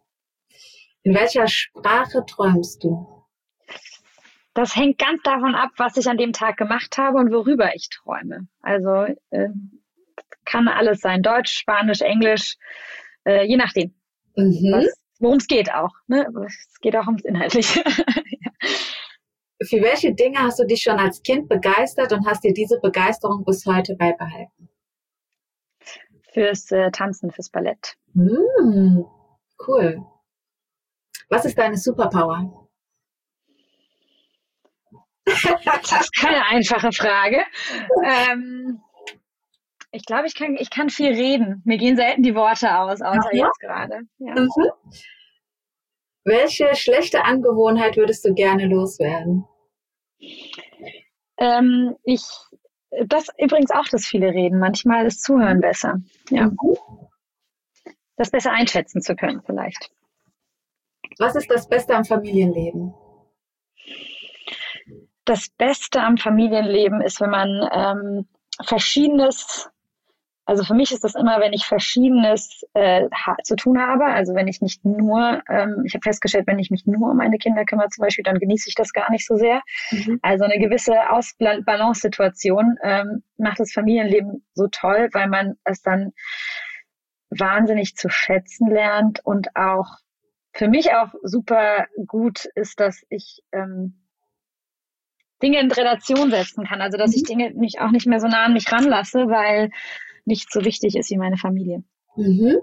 In welcher Sprache träumst du? Das hängt ganz davon ab, was ich an dem Tag gemacht habe und worüber ich träume. Also äh, kann alles sein. Deutsch, Spanisch, Englisch, äh, je nachdem. Mhm. Worum es geht auch. Ne? Es geht auch ums Inhaltliche. Für welche Dinge hast du dich schon als Kind begeistert und hast dir diese Begeisterung bis heute beibehalten? Fürs äh, Tanzen, fürs Ballett. Mm, cool. Was ist deine Superpower? Das ist keine einfache Frage. Ähm, ich glaube, ich kann, ich kann viel reden. Mir gehen selten die Worte aus, außer ja. jetzt gerade. Ja. Mhm. Welche schlechte Angewohnheit würdest du gerne loswerden? Ähm, ich, das übrigens auch das viele Reden. Manchmal ist Zuhören besser. Ja. Mhm. Das besser einschätzen zu können vielleicht. Was ist das Beste am Familienleben? Das Beste am Familienleben ist, wenn man ähm, Verschiedenes, also für mich ist das immer, wenn ich Verschiedenes äh, ha- zu tun habe, also wenn ich nicht nur, ähm, ich habe festgestellt, wenn ich mich nur um meine Kinder kümmere zum Beispiel, dann genieße ich das gar nicht so sehr. Mhm. Also eine gewisse Ausbalance-Situation ähm, macht das Familienleben so toll, weil man es dann wahnsinnig zu schätzen lernt und auch für mich auch super gut ist, dass ich ähm, Dinge in Relation setzen kann, also dass ich Dinge nicht, auch nicht mehr so nah an mich ranlasse, weil nicht so wichtig ist wie meine Familie. Mhm.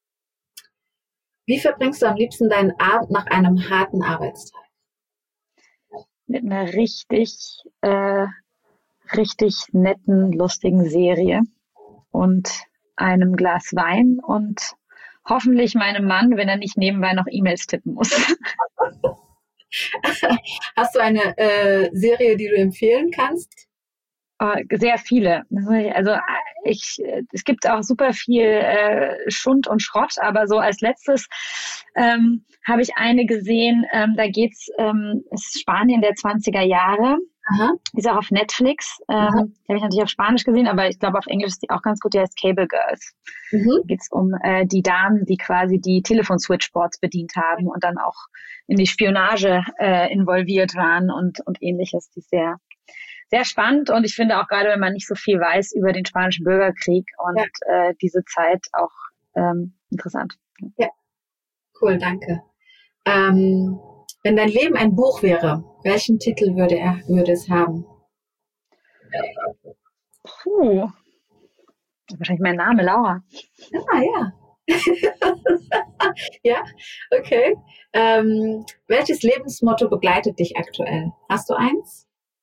Wie verbringst du am liebsten deinen Abend nach einem harten Arbeitstag? Mit einer richtig, äh, richtig netten, lustigen Serie und einem Glas Wein und hoffentlich meinem Mann, wenn er nicht nebenbei noch E-Mails tippen muss. Hast du eine äh, Serie, die du empfehlen kannst? Uh, sehr viele. Also ich, es gibt auch super viel äh, Schund und Schrott, aber so als letztes ähm, habe ich eine gesehen, ähm, da geht's, ähm, ist Spanien der zwanziger Jahre. Aha. Die ist auch auf Netflix. Ähm, die habe ich natürlich auf Spanisch gesehen, aber ich glaube auf Englisch ist die auch ganz gut. Die heißt Cable Girls. Mhm. Da geht's um äh, die Damen, die quasi die Telefon-Switchboards bedient haben und dann auch in die Spionage äh, involviert waren und und ähnliches. Die ist sehr sehr spannend und ich finde auch gerade, wenn man nicht so viel weiß über den Spanischen Bürgerkrieg und ja. äh, diese Zeit auch ähm, interessant. Ja, cool, danke. Ähm, wenn dein Leben ein Buch wäre, welchen Titel würde er würde es haben? Puh, wahrscheinlich mein Name, Laura. Ah, ja. Ja, okay. Ähm, welches Lebensmotto begleitet dich aktuell? Hast du eins?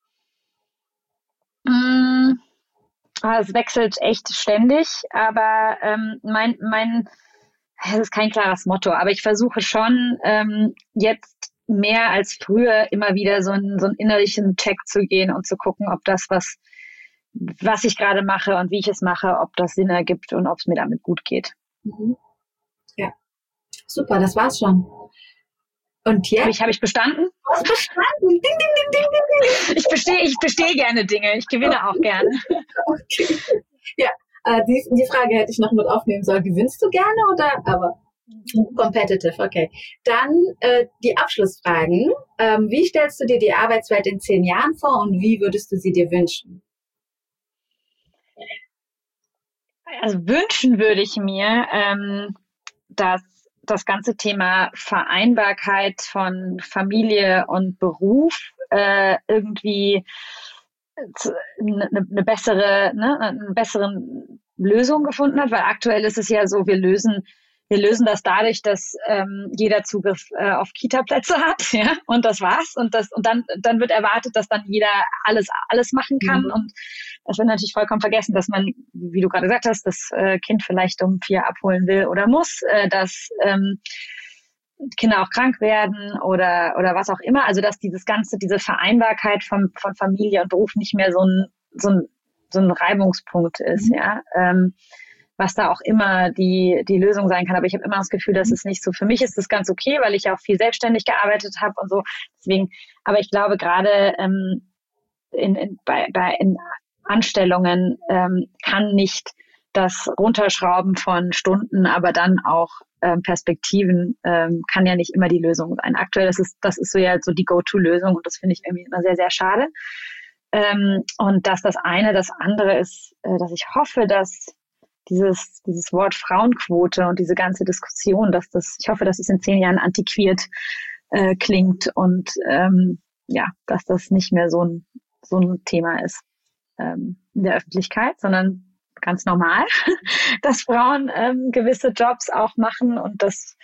Mm, es wechselt echt ständig, aber ähm, mein, mein, es ist kein klares Motto, aber ich versuche schon ähm, jetzt mehr als früher immer wieder so einen, so einen innerlichen Check zu gehen und zu gucken, ob das, was was ich gerade mache und wie ich es mache, ob das Sinn ergibt und ob es mir damit gut geht. Mhm. Ja, super, das war's schon. Und jetzt? Habe ich, hab ich bestanden? Du hast bestanden. Ding, ding, ding, ding, ding, ding. Ich bestehe ich bestehe gerne Dinge. Ich gewinne auch gerne. Okay. Ja, äh, die, die Frage hätte ich noch mit aufnehmen sollen. Gewinnst du gerne oder? Aber competitive, okay. Dann äh, die Abschlussfragen. Ähm, wie stellst du dir die Arbeitswelt in zehn Jahren vor und wie würdest du sie dir wünschen? Also wünschen würde ich mir, ähm, dass das ganze Thema Vereinbarkeit von Familie und Beruf äh, irgendwie eine, eine bessere, ne, eine bessere Lösung gefunden hat, weil aktuell ist es ja so, wir lösen Wir lösen das dadurch, dass ähm, jeder Zugriff äh, auf Kita-Plätze hat, ja, und das war's. Und das und dann dann wird erwartet, dass dann jeder alles alles machen kann. Mhm. Und das wird natürlich vollkommen vergessen, dass man, wie du gerade gesagt hast, das äh, Kind vielleicht um vier abholen will oder muss, äh, dass ähm, Kinder auch krank werden oder oder was auch immer. Also dass dieses ganze, diese Vereinbarkeit von von Familie und Beruf nicht mehr so ein so ein so ein Reibungspunkt ist, mhm. ja. Ähm, was da auch immer die die Lösung sein kann. Aber ich habe immer das Gefühl, dass es nicht so, für mich ist das ganz okay, weil ich ja auch viel selbstständig gearbeitet habe und so. Deswegen, aber ich glaube gerade ähm, in, in, bei, bei in Anstellungen ähm, kann nicht das Runterschrauben von Stunden, aber dann auch ähm, Perspektiven ähm, kann ja nicht immer die Lösung sein. Aktuell ist es, das ist so ja so die Go-To-Lösung und das finde ich irgendwie immer sehr, sehr schade. Ähm, und dass das eine, das andere ist, äh, dass ich hoffe, dass dieses dieses Wort Frauenquote und diese ganze Diskussion, dass das, ich hoffe, dass es in zehn Jahren antiquiert äh, klingt und ähm, ja, dass das nicht mehr so ein so ein Thema ist ähm, in der Öffentlichkeit, sondern ganz normal, dass Frauen ähm, gewisse Jobs auch machen und das,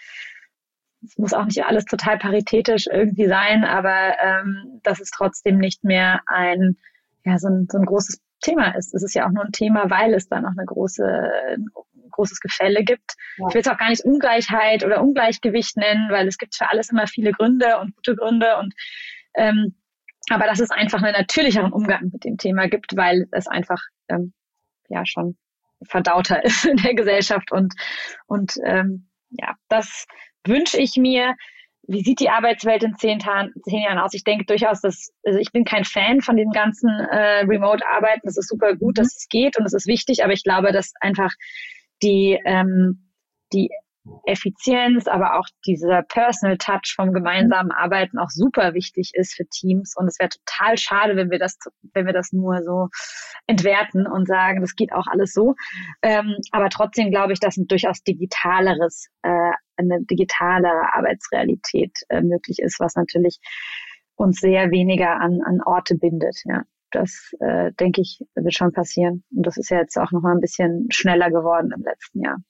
das muss auch nicht alles total paritätisch irgendwie sein, aber ähm, dass es trotzdem nicht mehr ein ja so ein so ein großes Thema ist. Es ist ja auch nur ein Thema, weil es da noch eine große, ein großes Gefälle gibt. Ja. Ich will es auch gar nicht Ungleichheit oder Ungleichgewicht nennen, weil es gibt für alles immer viele Gründe und gute Gründe und ähm, aber dass es einfach einen natürlicheren Umgang mit dem Thema gibt, weil es einfach ähm, ja schon verdauter ist in der Gesellschaft und und ähm, ja, das wünsche ich mir. Wie sieht die Arbeitswelt in zehn, Tagen, zehn Jahren aus? Ich denke durchaus, dass, also ich bin kein Fan von den ganzen äh, Remote-Arbeiten. Das ist super gut, dass es geht und es ist wichtig, aber ich glaube, dass einfach die, ähm, die Effizienz, aber auch dieser Personal Touch vom gemeinsamen Arbeiten auch super wichtig ist für Teams. Und es wäre total schade, wenn wir das, wenn wir das nur so entwerten und sagen, das geht auch alles so. Ähm, aber trotzdem glaube ich, dass ein durchaus digitaleres, äh, eine digitalere Arbeitsrealität äh, möglich ist, was natürlich uns sehr weniger an, an Orte bindet. Ja, das äh, denke ich, wird schon passieren. Und das ist ja jetzt auch noch mal ein bisschen schneller geworden im letzten Jahr.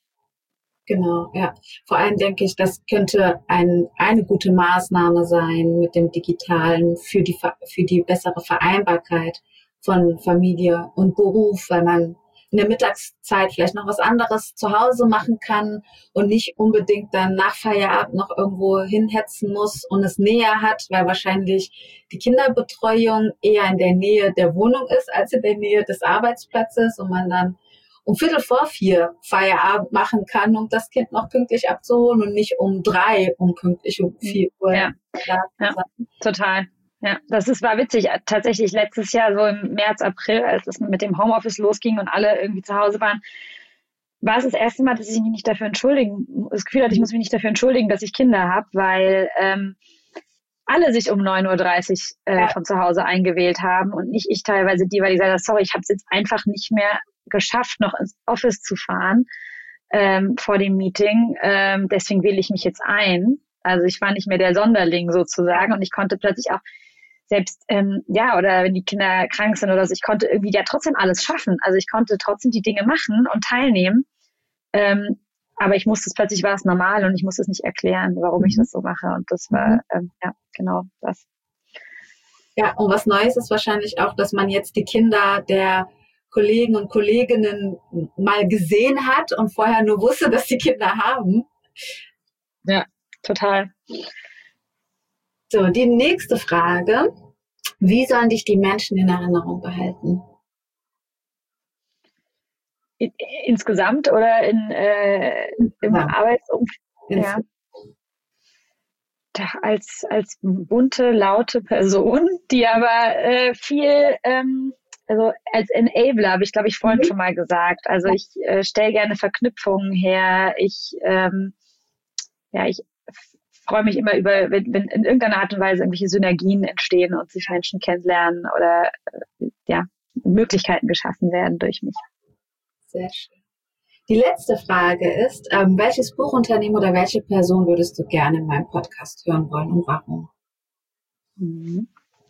Genau, ja. Vor allem denke ich, das könnte ein, eine gute Maßnahme sein mit dem Digitalen für die, für die bessere Vereinbarkeit von Familie und Beruf, weil man in der Mittagszeit vielleicht noch was anderes zu Hause machen kann und nicht unbedingt dann nach Feierabend noch irgendwo hinhetzen muss und es näher hat, weil wahrscheinlich die Kinderbetreuung eher in der Nähe der Wohnung ist als in der Nähe des Arbeitsplatzes und man dann um Viertel vor vier Feierabend machen kann, um das Kind noch pünktlich abzuholen und nicht um drei, um pünktlich um vier Uhr. Ja, ja, total. Ja, das ist, war witzig. Tatsächlich letztes Jahr, so im März, April, als es mit dem Homeoffice losging und alle irgendwie zu Hause waren, war es das erste Mal, dass ich mich nicht dafür entschuldigen, das Gefühl hatte, ich muss mich nicht dafür entschuldigen, dass ich Kinder habe, weil ähm, alle sich um neun Uhr dreißig äh, ja. von zu Hause eingewählt haben und nicht ich teilweise die, weil ich gesagt habe, sorry, ich habe es jetzt einfach nicht mehr geschafft, noch ins Office zu fahren ähm, vor dem Meeting. Ähm, deswegen wähle ich mich jetzt ein. Also ich war nicht mehr der Sonderling sozusagen und ich konnte plötzlich auch selbst, ähm, ja, oder wenn die Kinder krank sind oder so, ich konnte irgendwie ja trotzdem alles schaffen. Also ich konnte trotzdem die Dinge machen und teilnehmen. Ähm, aber ich musste es, plötzlich war es normal und ich musste es nicht erklären, warum ich das so mache. Und das war, ähm, ja, genau das. Ja, und was Neues ist wahrscheinlich auch, dass man jetzt die Kinder der Kollegen und Kolleginnen mal gesehen hat und vorher nur wusste, dass die Kinder haben. Ja, total. So, die nächste Frage. Wie sollen dich die Menschen in Erinnerung behalten? in, insgesamt oder in, äh, im Arbeitsumfeld? Ja. Als, als bunte, laute Person, die aber äh, viel, ähm, also als Enabler, habe ich glaube ich vorhin mhm. schon mal gesagt. Also ich äh, stelle gerne Verknüpfungen her. Ich, ähm, ja, ich freue mich immer über, wenn, wenn in irgendeiner Art und Weise irgendwelche Synergien entstehen und sich Menschen kennenlernen oder äh, ja, Möglichkeiten geschaffen werden durch mich. Sehr schön. Die letzte Frage ist, ähm, welches Buchunternehmen oder welche Person würdest du gerne in meinem Podcast hören wollen und warum? Mhm.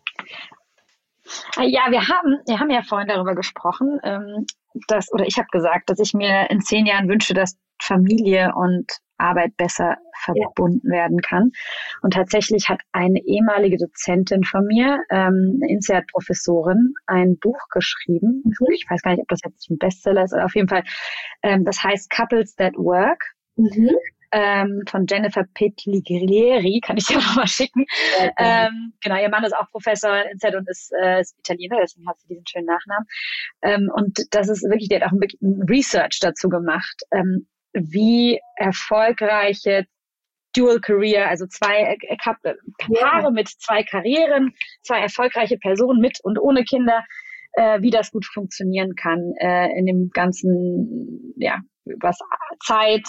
Ja, wir haben, wir haben ja vorhin darüber gesprochen, ähm, dass, oder ich habe gesagt, dass ich mir in zehn Jahren wünsche, dass Familie und Arbeit besser verbunden ja. werden kann. Und tatsächlich hat eine ehemalige Dozentin von mir, ähm, eine INSEAD-Professorin, ein Buch geschrieben. Mhm. Ich weiß gar nicht, ob das jetzt ein Bestseller ist, aber auf jeden Fall, ähm, das heißt Couples That Work. Mhm. Ähm, von Jennifer Petriglieri, kann ich dir noch mal schicken. Ja, ähm, genau, ihr Mann ist auch Professor in INSEAD und ist, äh, ist Italiener, deswegen hat sie diesen schönen Nachnamen. Ähm, und das ist wirklich, der hat auch ein, ein Research dazu gemacht, ähm, wie erfolgreiche Dual Career, also zwei äh, Paare ja. mit zwei Karrieren, zwei erfolgreiche Personen mit und ohne Kinder, äh, wie das gut funktionieren kann äh, in dem ganzen, ja, was Zeit,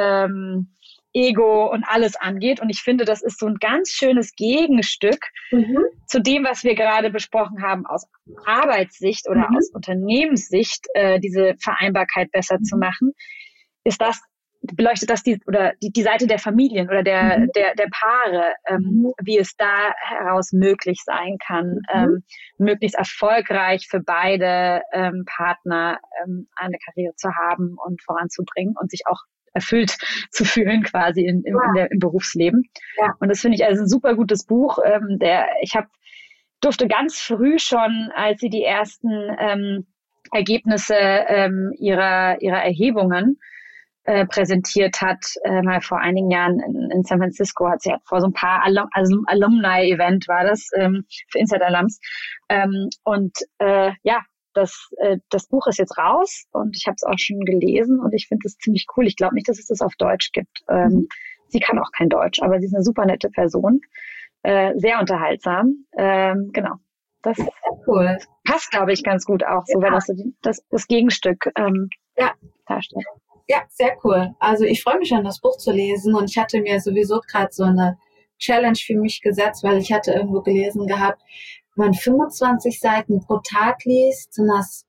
ähm, Ego und alles angeht. Und ich finde, das ist so ein ganz schönes Gegenstück mhm. zu dem, was wir gerade besprochen haben, aus Arbeitssicht oder mhm. aus Unternehmenssicht, äh, diese Vereinbarkeit besser mhm. zu machen. Ist das, beleuchtet das die, oder die, die Seite der Familien oder der, mhm. der, der Paare, ähm, wie es da heraus möglich sein kann, mhm. ähm, möglichst erfolgreich für beide ähm, Partner ähm, eine Karriere zu haben und voranzubringen und sich auch erfüllt zu fühlen quasi in, im, ja. in der, im Berufsleben. Ja. Und das finde ich also ein super gutes Buch. Ähm, der, ich habe durfte ganz früh schon, als sie die ersten ähm, Ergebnisse ähm, ihrer, ihrer Erhebungen Äh, präsentiert hat, äh, mal vor einigen Jahren in, in San Francisco, hat sie hat vor so ein paar Alum, also Alumni-Event war das, ähm, für INSEAD-Alums. Ähm, und äh, ja, das, äh, das Buch ist jetzt raus und ich habe es auch schon gelesen und ich finde es ziemlich cool. Ich glaube nicht, dass es das auf Deutsch gibt. Ähm, mhm. Sie kann auch kein Deutsch, aber sie ist eine super nette Person, äh, sehr unterhaltsam. Ähm, genau. Das cool. passt, glaube ich, ganz gut auch, so ja. weil das so die, das, das Gegenstück ähm, ja. darstellt. Ja, sehr cool. Also ich freue mich schon, das Buch zu lesen und ich hatte mir sowieso gerade so eine Challenge für mich gesetzt, weil ich hatte irgendwo gelesen gehabt, wenn man fünfundzwanzig Seiten pro Tag liest, sind das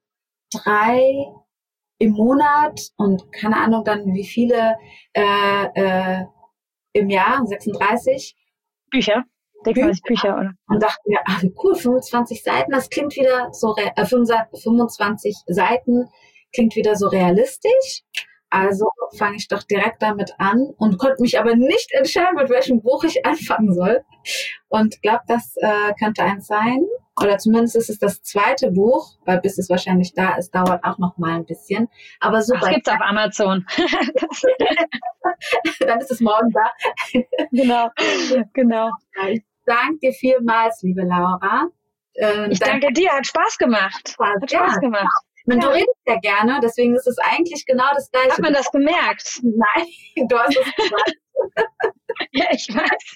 drei im Monat und keine Ahnung dann wie viele äh, äh, im Jahr, sechsunddreißig Bücher. sechsunddreißig Bücher, oder? Und dachte mir, ach wie cool, fünfundzwanzig Seiten, das klingt wieder so, äh, fünfundzwanzig Seiten klingt wieder so realistisch. Also fange ich doch direkt damit an und konnte mich aber nicht entscheiden, mit welchem Buch ich anfangen soll. Und glaube, das äh, könnte eins sein. Oder zumindest ist es das zweite Buch, weil bis es wahrscheinlich da ist, dauert auch noch mal ein bisschen. Aber so das gibt's auf Amazon. Dann ist es morgen da. Genau, genau. Ich danke dir vielmals, liebe Laura. Äh, ich danke dein- dir, hat Spaß gemacht. Hat Spaß ja. gemacht. Man, ja. Du redest ja gerne, deswegen ist es eigentlich genau das Gleiche. Hat man das gemerkt? Nein, du hast es gesagt. Ja, ich weiß.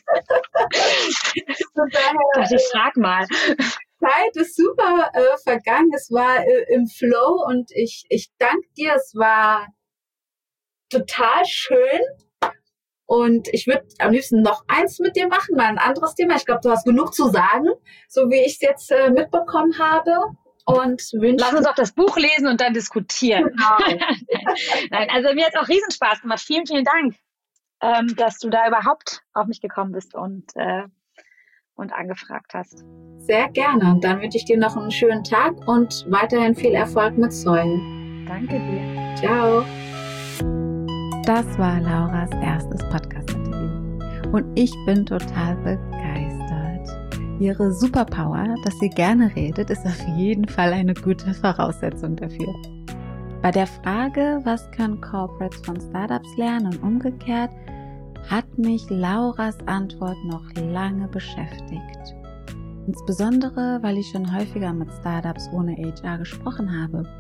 Daher, ich frag mal. Zeit ist super äh, vergangen. Es war äh, im Flow und ich, ich danke dir. Es war total schön. Und ich würde am liebsten noch eins mit dir machen, mal ein anderes Thema. Ich glaube, du hast genug zu sagen, so wie ich es jetzt äh, mitbekommen habe. Und lass uns auch das Buch lesen und dann diskutieren. Genau. Nein, also mir hat es auch Riesenspaß gemacht. Vielen, vielen Dank, ähm, dass du da überhaupt auf mich gekommen bist und, äh, und angefragt hast. Sehr gerne. Und dann wünsche ich dir noch einen schönen Tag und weiterhin viel Erfolg mit Säulen. Danke dir. Ciao. Das war Lauras erstes Podcast-Interview. Und ich bin total begeistert. Ihre Superpower, dass sie gerne redet, ist auf jeden Fall eine gute Voraussetzung dafür. Bei der Frage, was können Corporates von Startups lernen und umgekehrt, hat mich Lauras Antwort noch lange beschäftigt. Insbesondere, weil ich schon häufiger mit Startups ohne H R gesprochen habe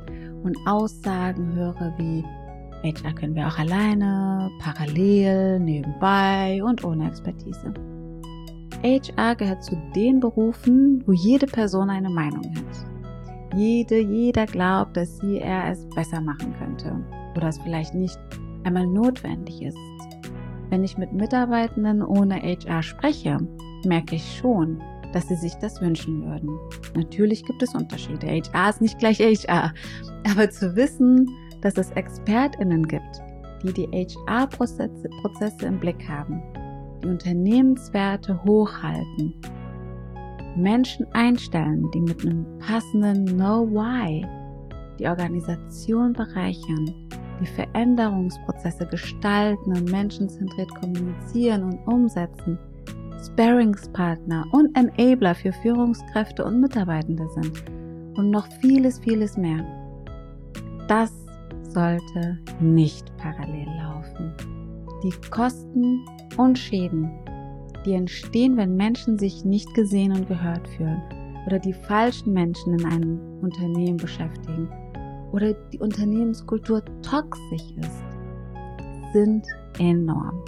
und Aussagen höre wie H R können wir auch alleine, parallel, nebenbei und ohne Expertise. H R gehört zu den Berufen, wo jede Person eine Meinung hat. Jede, jeder glaubt, dass sie er es besser machen könnte oder es vielleicht nicht einmal notwendig ist. Wenn ich mit Mitarbeitenden ohne H R spreche, merke ich schon, dass sie sich das wünschen würden. Natürlich gibt es Unterschiede. H R ist nicht gleich H R. Aber zu wissen, dass es ExpertInnen gibt, die die H R-Prozesse Prozesse im Blick haben, die Unternehmenswerte hochhalten, Menschen einstellen, die mit einem passenden Know-why die Organisation bereichern, die Veränderungsprozesse gestalten und menschenzentriert kommunizieren und umsetzen, Sparringspartner und Enabler für Führungskräfte und Mitarbeitende sind und noch vieles, vieles mehr. Das sollte nicht parallel laufen. Die Kosten und Schäden, die entstehen, wenn Menschen sich nicht gesehen und gehört fühlen oder die falschen Menschen in einem Unternehmen beschäftigen oder die Unternehmenskultur toxisch ist, sind enorm.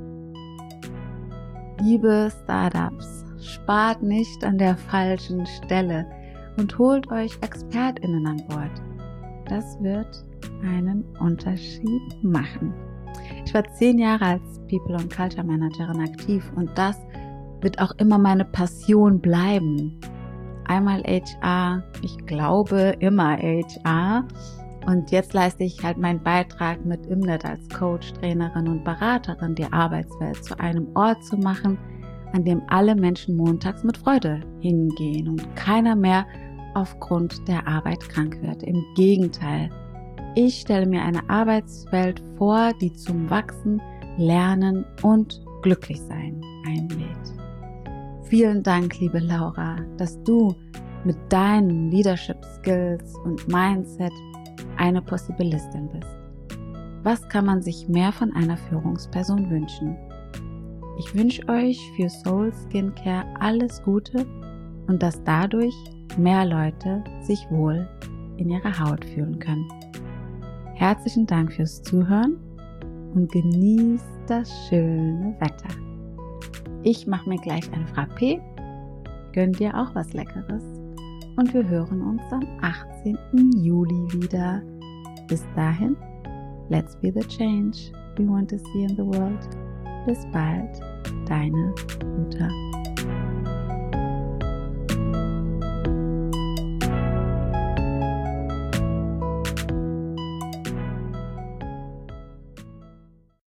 Liebe Startups, spart nicht an der falschen Stelle und holt euch ExpertInnen an Bord. Das wird einen Unterschied machen. Ich war zehn Jahre als People- und Culture Managerin aktiv und das wird auch immer meine Passion bleiben. Einmal H R, ich glaube immer H R und jetzt leiste ich halt meinen Beitrag mit Imnet als Coach, Trainerin und Beraterin, die Arbeitswelt zu einem Ort zu machen, an dem alle Menschen montags mit Freude hingehen und keiner mehr aufgrund der Arbeit krank wird. Im Gegenteil, ich stelle mir eine Arbeitswelt vor, die zum Wachsen, Lernen und Glücklichsein einlädt. Vielen Dank, liebe Laura, dass du mit deinen Leadership Skills und Mindset eine Possibilistin bist. Was kann man sich mehr von einer Führungsperson wünschen? Ich wünsche euch für Soul Skincare alles Gute und dass dadurch mehr Leute sich wohl in ihrer Haut fühlen können. Herzlichen Dank fürs Zuhören und genießt das schöne Wetter. Ich mache mir gleich ein Frappé, gönn dir auch was Leckeres und wir hören uns am achtzehnten Juli wieder. Bis dahin, let's be the change we want to see in the world. Bis bald, deine Uta.